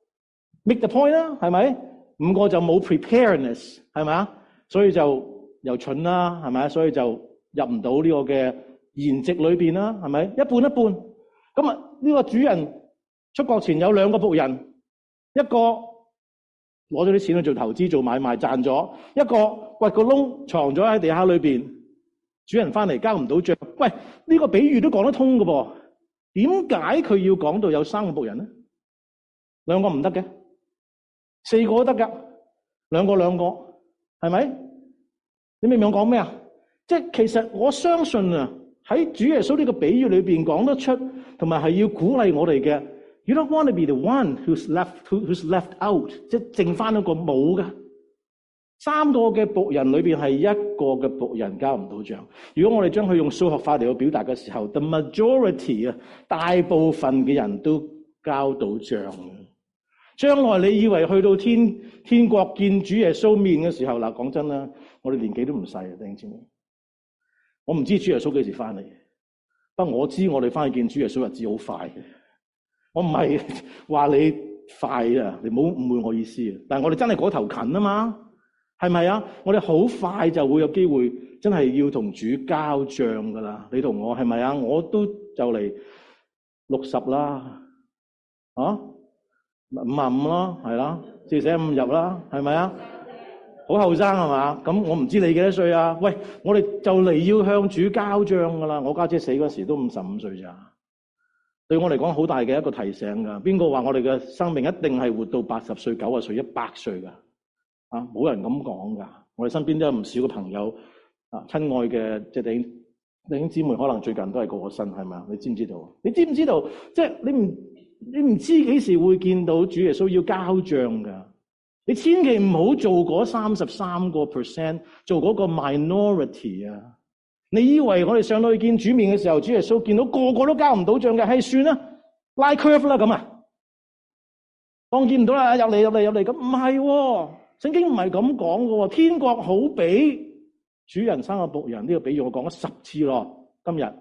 make the point 啦，係咪？五個就冇 preparedness， 係咪啊？所以就又蠢啦，係咪？所以就入唔到呢個嘅筵席裏邊啦，係咪？一半一半。咁啊，呢個主人出國前有兩個僕人，一個攞咗啲錢去做投資做買賣賺咗，一個掘個窿藏咗喺地下裏邊。主人翻嚟交唔到賬。喂，呢個比喻都講得通㗎噃。點解佢要講到有三個僕人咧？兩個唔得嘅。四個都得噶，兩個兩個，係咪？你明唔明我講咩啊？即係其實我相信啊，喺主耶穌呢個比喻裏邊講得出，同埋係要鼓勵我哋嘅。You don't want to be the one who's left, who's left out， 即係剩翻一個冇嘅。三個嘅僕人裏邊係一個嘅僕人交唔到賬。如果我哋將佢用數學法嚟去表達嘅時候 ，the majority 啊，大部分嘅人都交到賬。將來你以為去到天天國見主耶穌面嘅時候，嗱，講真啦，我哋年紀都唔細啊，弟兄姊妹。我唔知主耶穌幾時翻嚟，不過我知我哋翻去見主耶穌日子好快嘅。我唔係話你快啊，你唔好誤會我意思啊。但係我哋真係嗰頭近啊嘛，係咪啊？我哋好快就會有機會真係要同主交賬噶啦。你同我係咪啊？我都就嚟六十啦，啊？五十五咯，係啦，四捨五入啦，係咪啊？好後生係嘛？咁我唔知你幾多歲啊？喂，我哋就嚟要向主交賬噶啦！我家姐死嗰時都五十五歲咋，對我嚟講好大嘅一個提醒噶。邊個話我哋嘅生命一定係活到八十歲、九十歲、一百歲噶？啊，冇人咁講噶。我哋身邊都有唔少嘅朋友啊，親愛嘅即係弟兄弟兄姊妹，可能最近都係過咗身，係咪啊？你知唔知道？你知唔知道？即係你唔。你唔知幾時會見到主耶穌要交賬噶，你千祈唔好做嗰三十三個 percent， 做嗰個 minority 啊！你以為我哋上到去見主面嘅時候，主耶穌見到個個都交唔到賬嘅，係算啦，拉 curve 啦咁啊，當見唔到啦，入嚟入嚟入嚟咁，唔係喎，聖經唔係咁講嘅喎，天國好比主人生個僕人，呢個比喻我講咗十次咯，今日。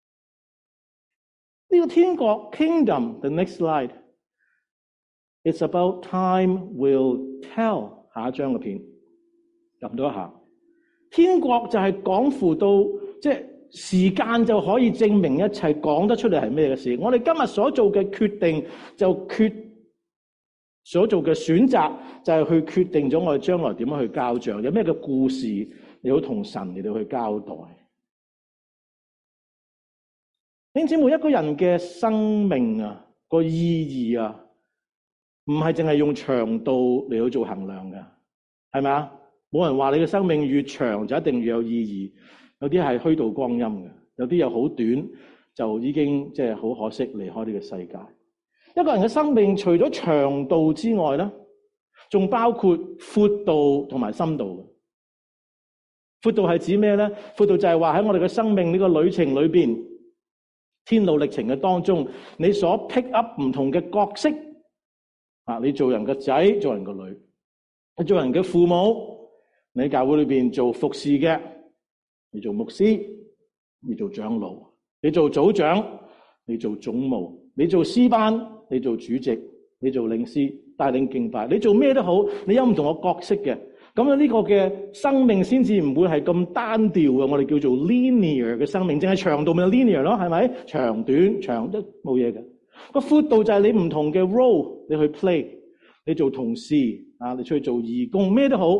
呢個天國 kingdom，the next slide，it's about time will tell。下一張嘅片入到一下，天國就係講乎到即係時間就可以證明一切，講得出嚟係咩嘅事。我哋今日所做嘅決定就決所做嘅選擇就係去決定咗我哋將來點樣去交賬，有咩嘅故事你要同神嚟到去交代。弟兄姊妹，一個人嘅生命啊，個意義啊，唔係淨係用長度嚟去做衡量嘅，係咪啊？冇人話你嘅生命越長就一定越有意義，有啲係虛度光陰嘅，有啲又好短就已經即係好可惜離開呢個世界。一個人嘅生命除咗長度之外咧，仲包括闊度同埋深度。闊度係指咩咧？闊度就係話喺我哋嘅生命呢個旅程裏邊，天路歷程嘅當中，你所 pick up 唔同嘅角色啊！你做人嘅仔，做人嘅女，你做人嘅父母，你喺教會裏邊做服侍嘅，你做牧師，你做長老，你做組長，你做總務，你做詩班，你做主席，你做領詩，帶領敬拜，你做咩都好，你有唔同嘅角色嘅。咁樣呢個嘅生命先至唔會係咁單調嘅，我哋叫做 linear 嘅生命，淨係長度咪 linear 咯，係咪？長短長都冇嘢嘅。個闊度就係你唔同嘅 role， 你去 play， 你做同事啊，你出去做義工，咩都好，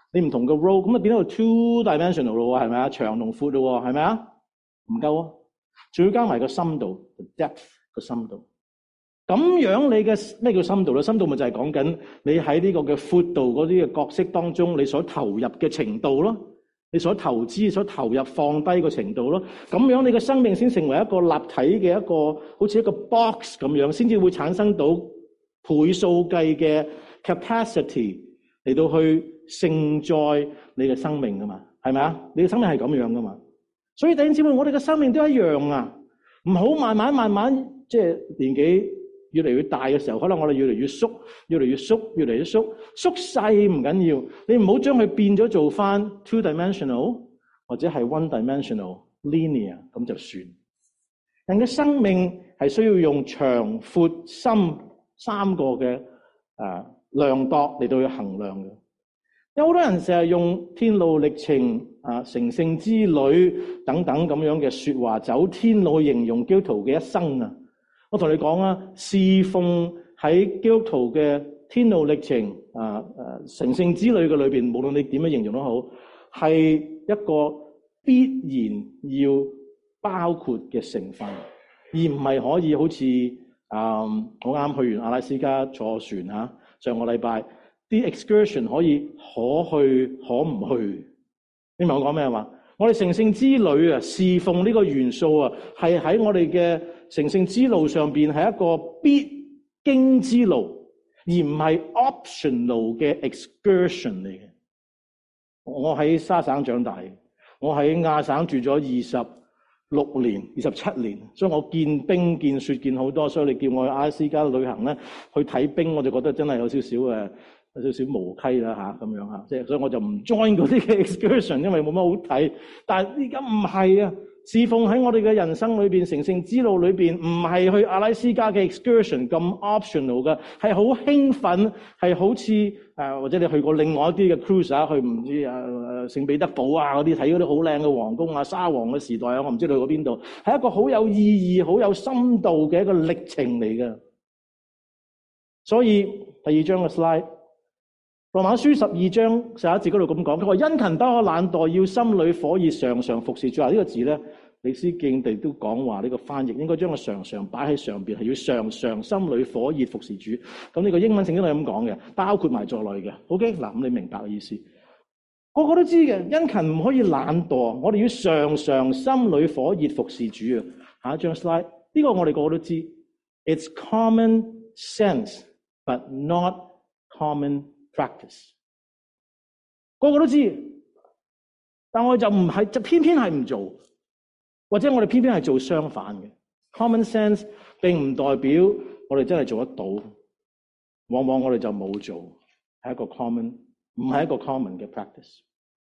你唔同嘅 role， 咁啊變咗個 two dimensional 咯，係咪啊？長同闊咯，係咪啊？唔夠啊！仲要加埋個深度 ，depth 個深度。咁樣你嘅咩叫深度咧？深度咪就係講緊你喺呢個嘅闊度嗰啲嘅角色當中，你所投入嘅程度咯，你所投資、所投入放低個程度咯。咁樣你嘅生命先成為一個立體嘅一個，好似一個 box 咁樣，先至會產生到倍數計嘅 capacity 嚟到去承載你嘅生命噶嘛？係咪啊？你嘅生命係咁樣噶嘛？所以弟兄姊妹，我哋嘅生命都一樣啊！唔好慢慢慢慢，即係年紀越嚟越大嘅時候，可能我哋越嚟越縮，越嚟越縮，越嚟越縮，縮細唔緊要，你唔好將佢變咗做翻 two dimensional 或者係 one dimensional linear 咁就算。人嘅生命係需要用長、闊、深三個嘅啊量度嚟到去衡量嘅。有好多人成日用天路歷程啊、成聖之旅等等咁樣嘅說話，走天路去形容基督徒嘅一生啊。我同你講啊，侍奉喺基督徒嘅天路歷程啊、誒成聖之旅嘅裏邊，無論你點樣形容都好，係一個必然要包括嘅成分，而唔係可以好似啊、嗯，我啱去完阿拉斯加坐船吓、啊，上個禮拜啲 excursion 可以可去可唔去，你明我講咩嘛？我哋成聖之旅啊，侍奉呢個元素啊，係喺我哋嘅成聖之路上邊係一個必經之路，而唔係 optional 嘅 excursion 嚟嘅。我喺沙省長大，我喺亞省住咗二十六年、二十七年，所以我見冰見雪見好多。所以你叫我去阿拉斯加旅行咧，去睇冰，我就覺得真係有少少誒。有少少無稽啦嚇，咁樣嚇，即係所以我就唔 join 嗰啲嘅 excursion，因為冇乜好睇。但係依家唔係啊，侍奉喺我哋嘅人生裏邊，成聖之路裏邊，唔係去阿拉斯加嘅 excursion 咁 optional 嘅，係好興奮，係好似誒、呃、或者你去過另外一啲嘅 cruise 啊，去唔知啊聖彼得堡啊嗰啲睇嗰啲好靚嘅皇宮啊，沙皇嘅時代啊，我唔知你去過邊度，係一個好有意義、好有深度嘅一個歷程嚟嘅。所以第二張嘅 slide。羅馬書十二章十一節嗰度咁講，佢話殷勤不可懶惰，要心裏火熱，常常服侍主。呢個字咧，李思敬地都講話呢個翻譯應該將個常常擺喺上邊，係要常常心裏火熱服侍主。咁呢個英文聖經都係咁講嘅，包括埋在內嘅。OK， 嗱咁你明白嘅意思，個個都知嘅。殷勤唔可以懶惰，我哋要常常心裏火熱服侍主啊。下一張 slide， 呢個我哋個個都知 ，It's common sense but not common practice， 個個都知，但我哋就唔係，就偏偏係唔做，或者我哋偏偏係做相反嘅。Common sense 並唔代表我哋真係做得到，往往我哋就冇做，係一個 common， 唔係一個 common 嘅 practice。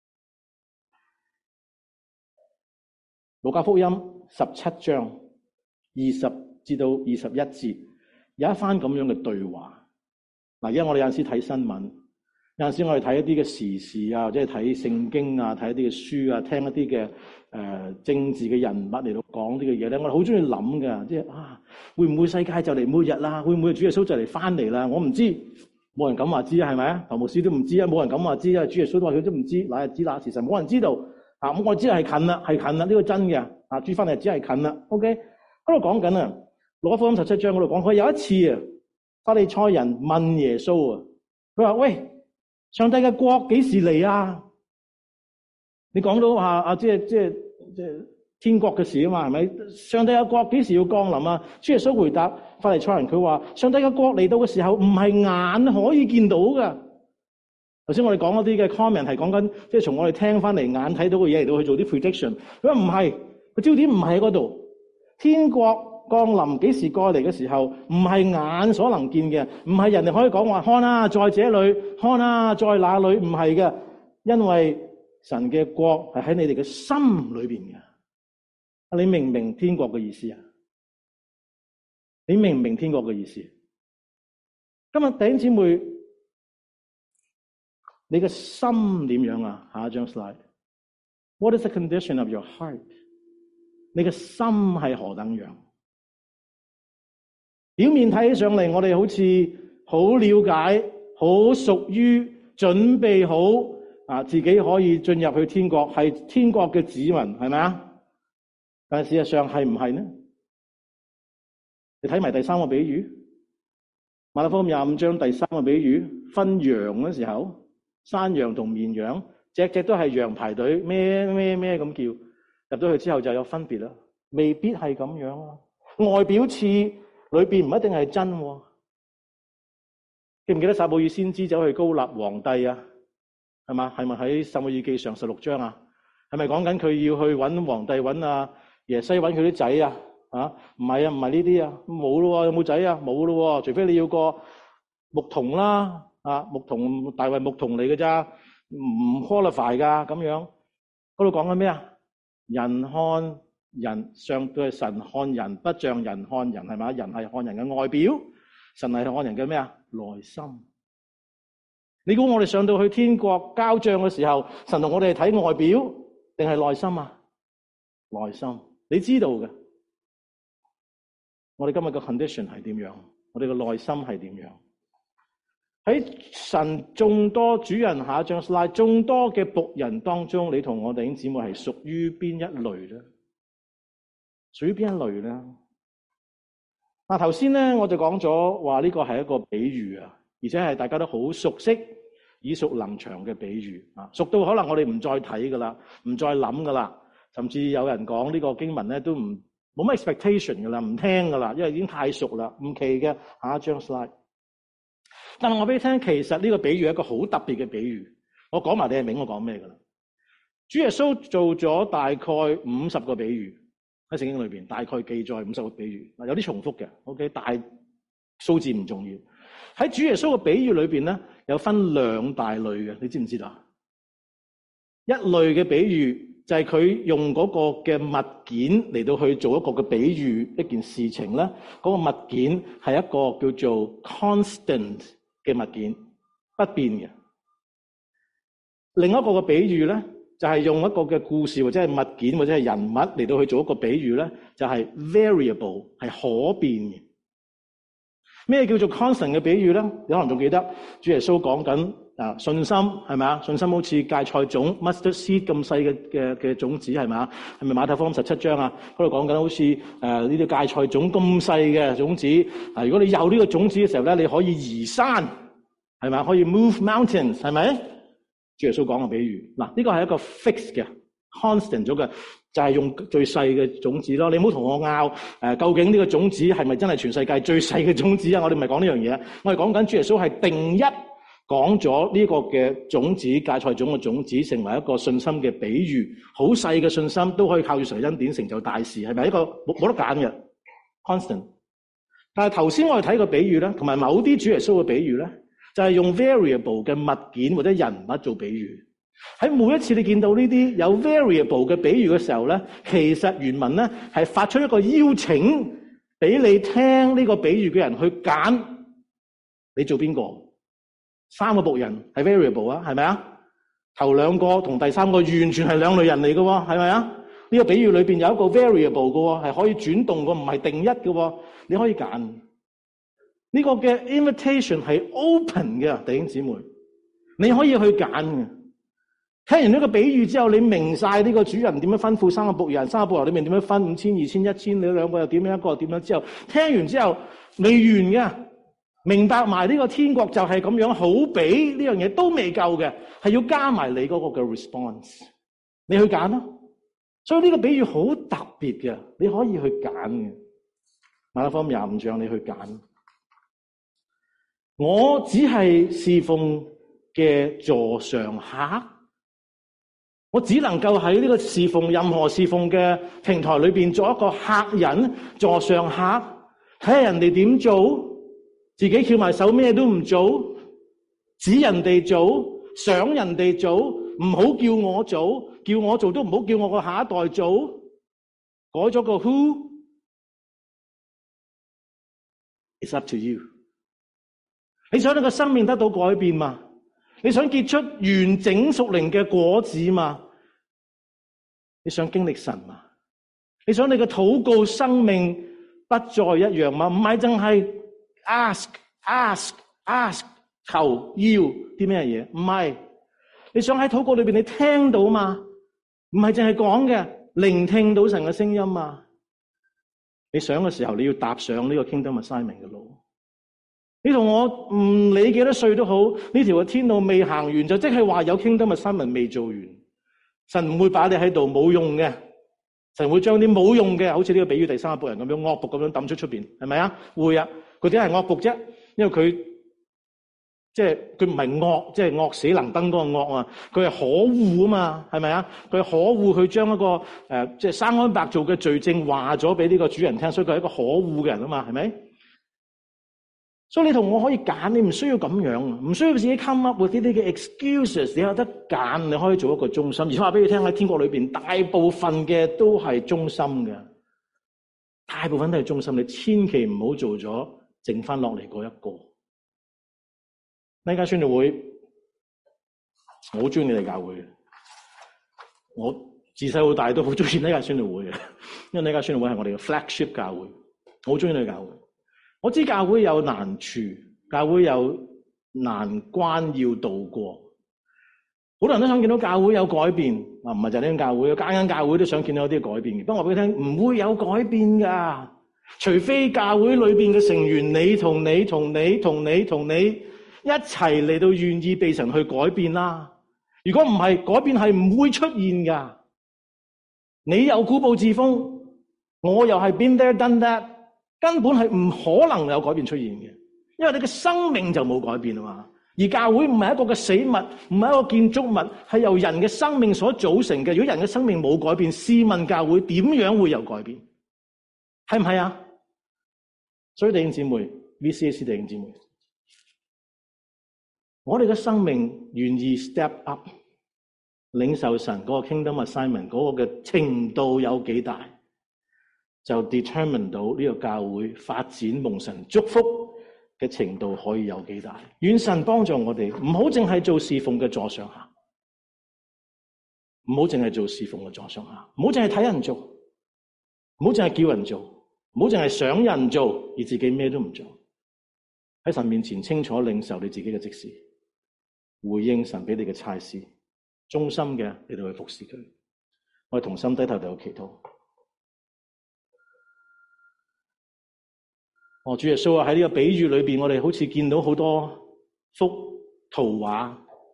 路加福音十七章二十至到二十一節有一番咁樣嘅對話。嗱，而家我哋有陣時睇新聞，有陣時我哋睇一啲嘅時事啊，或者係睇聖經啊，睇一啲嘅書啊，聽一啲嘅誒政治嘅人物嚟到講呢個嘢咧，我哋好中意諗㗎，即係啊，會唔會世界就嚟末日啦？會唔會主耶穌就嚟翻嚟啦？我唔知，冇人敢話知啊，係咪啊？頭牧師都唔知啊，冇人敢話知啊，主耶穌都話佢都唔知，哪日知哪時辰，冇人知道啊！咁我知係近啦，係近啦，呢個真嘅啊，主翻嚟只係近啦。OK，嗰度講緊啊，路加福音十七章嗰度講，佢有一次啊。法利賽人問耶穌啊，佢話：喂，上帝嘅國幾時嚟啊？你講到話啊，即係即係即係天國嘅事啊嘛，係咪？上帝嘅國幾時要降臨啊？主耶穌回答法利賽人，佢話：上帝嘅國嚟到嘅時候，唔係眼可以見到㗎。頭先我哋講嗰啲嘅 comment 係講緊，即係從我哋聽翻嚟眼睇到嘅嘢嚟到去做啲 prediction。佢話唔係，個焦點唔係喺嗰度，天國降臨幾時過嚟嘅時候，唔係眼所能見嘅，唔係人哋可以講話看啊，在這裏，看啊，在那裏，唔係嘅，因為神嘅國係喺你哋嘅心裏邊嘅。你明唔明天國嘅意思啊？你明唔明天國嘅意思？今日弟兄姊妹，你嘅心點樣啊？下一張 slide。What is the condition of your heart？ 你嘅心係何等樣？表面睇起上嚟，我哋好似好了解、好屬於、準備好啊，自己可以進入去天國，係天國嘅子民，係咪啊？但係事實上係唔係呢？你睇埋第三個比喻，馬太福音廿五章第三個比喻，分羊嘅時候，山羊同綿羊，隻隻都係羊排隊，咩咩咩咁叫，入到去之後就有分別啦，未必係咁樣啊。外表似，裏邊唔一定係真喎。記唔記得撒母耳先知走去膏立皇帝啊？係嘛？係咪喺撒母耳記上十六章啊？係咪講緊佢要去揾皇帝，揾阿耶西揾佢啲仔啊？啊，唔係啊，唔係呢啲啊，冇咯喎，有冇仔啊？冇咯喎，除非你要個牧童啦，啊，牧童大衛牧童嚟嘅咋，唔 qualify 噶咁樣。嗰度講緊咩啊？人看人，上對神看人，不像人看人，係嘛？人係看人嘅外表，神係看人嘅咩啊？內心。你估我哋上到去天國交賬嘅時候，神同我哋睇外表定係內心啊？內心，你知道嘅。我哋今日嘅 condition 係點樣？我哋嘅內心係點樣？喺神眾多主人下一張 slide 眾多嘅僕人當中，你同我弟兄姊妹係屬於邊一類咧？屬於邊一類咧？嗱，頭先咧我就講咗話呢個係一個比喻啊，而且係大家都好熟悉、耳熟能詳嘅比喻啊，熟到可能我哋唔再睇噶啦，唔再諗噶啦，甚至有人講呢個經文咧都唔冇乜 expectation 噶啦，唔聽噶啦，因為已經太熟啦，唔奇嘅。下一張 slide。但係我俾你聽，其實呢個比喻係一個好特別嘅比喻。我講埋你係明我講咩噶啦。主耶穌做咗大概五十個比喻喺聖經裏邊，大概記載五十個比喻，有啲重複嘅。OK， 大數字唔重要。喺主耶穌嘅比喻裏邊咧，有分兩大類嘅，你知唔知道？一類嘅比喻。就係佢用嗰個嘅物件嚟到去做一個嘅比喻一件事情咧，嗰、那個物件係一個叫做 constant 嘅物件，不變嘅。另一個嘅比喻咧，就係、是、用一個嘅故事或者係物件或者係人物嚟到去做一個比喻咧，就係、是、variable 係可變嘅。咩叫做 constant 嘅比喻咧？你可能仲記得主耶穌講緊。啊，信心係咪啊？信心好似芥菜種 mustard seed 咁細嘅嘅嘅種子係咪啊？係咪馬太福音十七章啊？嗰度講緊好似誒呢啲芥菜種咁細嘅種子。啊，如果你有呢個種子嘅時候咧，你可以移山，係咪？可以 move mountains， 係咪？主耶穌講嘅比喻，嗱、這、呢個係一個 fixed 嘅 constant 咗嘅，就係、是、用最細嘅種子咯。你唔好同我拗誒，究竟呢個種子係咪真係全世界最細嘅種子啊？我哋唔係講呢樣嘢，我哋講緊主耶穌係定一。講咗呢個嘅種子，芥菜種嘅種子，成為一個信心嘅比喻。好細嘅信心都可以靠住神恩典成就大事，係咪一個冇冇得揀嘅 constant？ 但係頭先我哋睇個比喻咧，同埋某啲主耶穌嘅比喻咧，就係、是、用 variable 嘅物件或者人物做比喻。喺每一次你見到呢啲有 variable 嘅比喻嘅時候咧，其實原文咧係發出一個邀請俾你聽呢個比喻嘅人去揀你做邊個。三個僕人係 variable 啊，係咪啊？頭兩個同第三個完全係兩類人嚟嘅喎，係咪啊？呢個比喻裏邊有一個 variable 嘅喎，係可以轉動嘅，唔係定一嘅喎，你可以揀。呢個嘅 invitation 係 open 嘅，弟兄姊妹，你可以去揀嘅。聽完呢個比喻之後，你明晒呢個主人點樣吩咐三個僕人，三個僕人裏面點樣分五千、二千、一千，你兩個又點樣，一個又點樣之後，聽完之後未完嘅。明白埋呢個天國就係咁樣，好比呢樣嘢都未夠嘅，係要加埋你嗰個嘅 response， 你去揀咯。所以呢個比喻好特別嘅，你可以去揀嘅。馬太福音廿五章你去揀。我只係侍奉嘅座上客，我只能夠喺呢個侍奉任何侍奉嘅平台裏邊做一個客人，座上客，睇下人哋點做。自己翹埋手咩都唔做，指人哋做，想人哋做，唔好叫我做，叫我做都唔好叫我個下一代做，改咗個 who，it's up to you。你想你個生命得到改變嘛？你想結出完整屬靈嘅果子嘛？你想經歷神嘛？你想你嘅禱告生命不再一樣嘛？唔係淨係。ask ask ask 求要啲咩嘢？唔係， 你想喺禱告裏邊你聽到嘛？唔係淨係講嘅，聆聽到神嘅聲音嘛？你想嘅時候，你要踏上呢個 Kingdom Assignment 嘅路。你同我唔理幾多歲都好，呢條嘅天路未行完，就即係話有 Kingdom Assignment 未做完。神唔會擺你喺度冇用嘅，神會將啲冇用嘅，好似呢個比喻第三個僕人咁樣惡僕咁樣抌出出邊，係咪啊？會啊！佢點解係惡僕啫？因為佢即係佢唔係惡，即係惡死能登嗰個惡啊！佢係可惡啊嘛，係咪啊？佢可惡，佢將一個誒即係生安白做嘅罪證話咗俾呢個主人聽，所以佢係一個可惡嘅人啊嘛，係咪？所以你同我可以揀，你唔需要咁樣，唔需要自己 come up with 呢啲嘅 excuses， 你有得揀，你可以做一個忠心。而且話俾你聽，喺天國裏邊，大部分嘅都係忠心嘅，大部分都係忠心。你千祈唔好做咗剩翻落嚟嗰一個。呢間宣道會，我好中意你哋教會嘅，我自細到大都好中意呢間宣道會嘅，因為呢間宣道會係我哋嘅 flagship 教會，我好中意呢個教會。我知教會有難處，教會有難關要渡過。好多人都想見到教會有改變，啊，唔係就係呢間教會，間間教會都想見到有啲改變嘅。不過我俾你聽，唔會有改變噶，除非教會裏邊嘅成員，你同你同你同你同你一齊嚟到願意被神去改變啦。如果唔係，改變係唔會出現噶。你又固步自封，我又係 been there done that。根本係唔可能有改變出現嘅，因為你嘅生命就冇改變啊嘛。而教會唔係一個嘅死物，唔係一個建築物，係由人嘅生命所組成嘅。如果人嘅生命冇改變，試問教會點樣會有改變？係唔係啊？所以弟兄姊妹 ，V C A C 弟兄姊妹，我哋嘅生命願意 step up， 領受神嗰個 Kingdom Assignment 嗰個嘅程度有幾大？就 determine 到呢個教會發展蒙神祝福嘅程度可以有幾大？願神幫助我哋，唔好淨係做侍奉嘅座上客，唔好淨係做侍奉嘅座上客，唔好淨係睇人做，唔好淨係叫人做，唔好淨係想人做而自己咩都唔做。喺神面前清楚領受你自己嘅職事，回應神俾你嘅差事，忠心嘅你哋去服侍佢。我哋同心低頭嚟祈禱。哦，主耶穌啊，喺呢個比喻裏邊，我哋好似見到好多幅圖畫，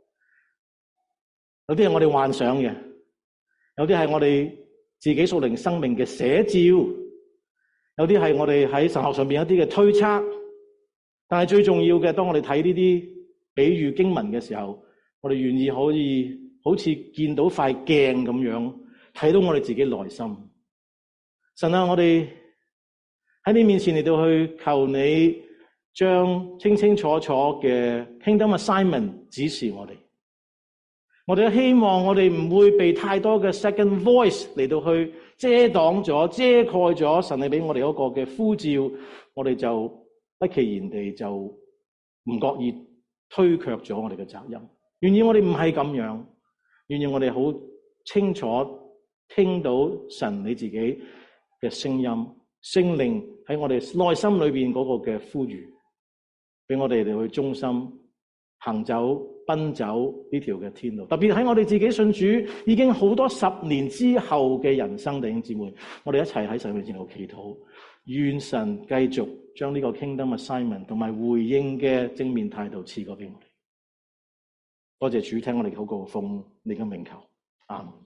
有啲係我哋幻想嘅，有啲係我哋自己屬靈生命嘅寫照，有啲係我哋喺神學上邊一啲嘅推測。但係最重要嘅，當我哋睇呢啲比喻經文嘅時候，我哋願意可以好似見到塊鏡咁樣，睇到我哋自己內心。神啊，我哋喺你面前嚟到去求你將清清楚楚嘅 Kingdom Assignment 指示我哋。我哋希望我哋唔會被太多嘅 second voice 嚟到去遮擋咗、遮蓋咗神你俾我哋嗰個嘅呼召，我哋就不其然地就唔覺意推卻咗我哋嘅責任。願意我哋唔係咁樣，願意我哋好清楚聽到神你自己嘅聲音，聖靈喺我哋內心裏邊嗰個嘅呼籲，俾我哋嚟去忠心行走、奔走呢條嘅天路。特別喺我哋自己信主已經好多十年之後嘅人生，弟兄姊妹，我哋一齊喺神面前度祈禱，願神繼續將呢個 Kingdom Assignment 同埋回應嘅正面態度賜過俾我哋。多謝主聽我哋禱告，奉你嘅名求，阿們。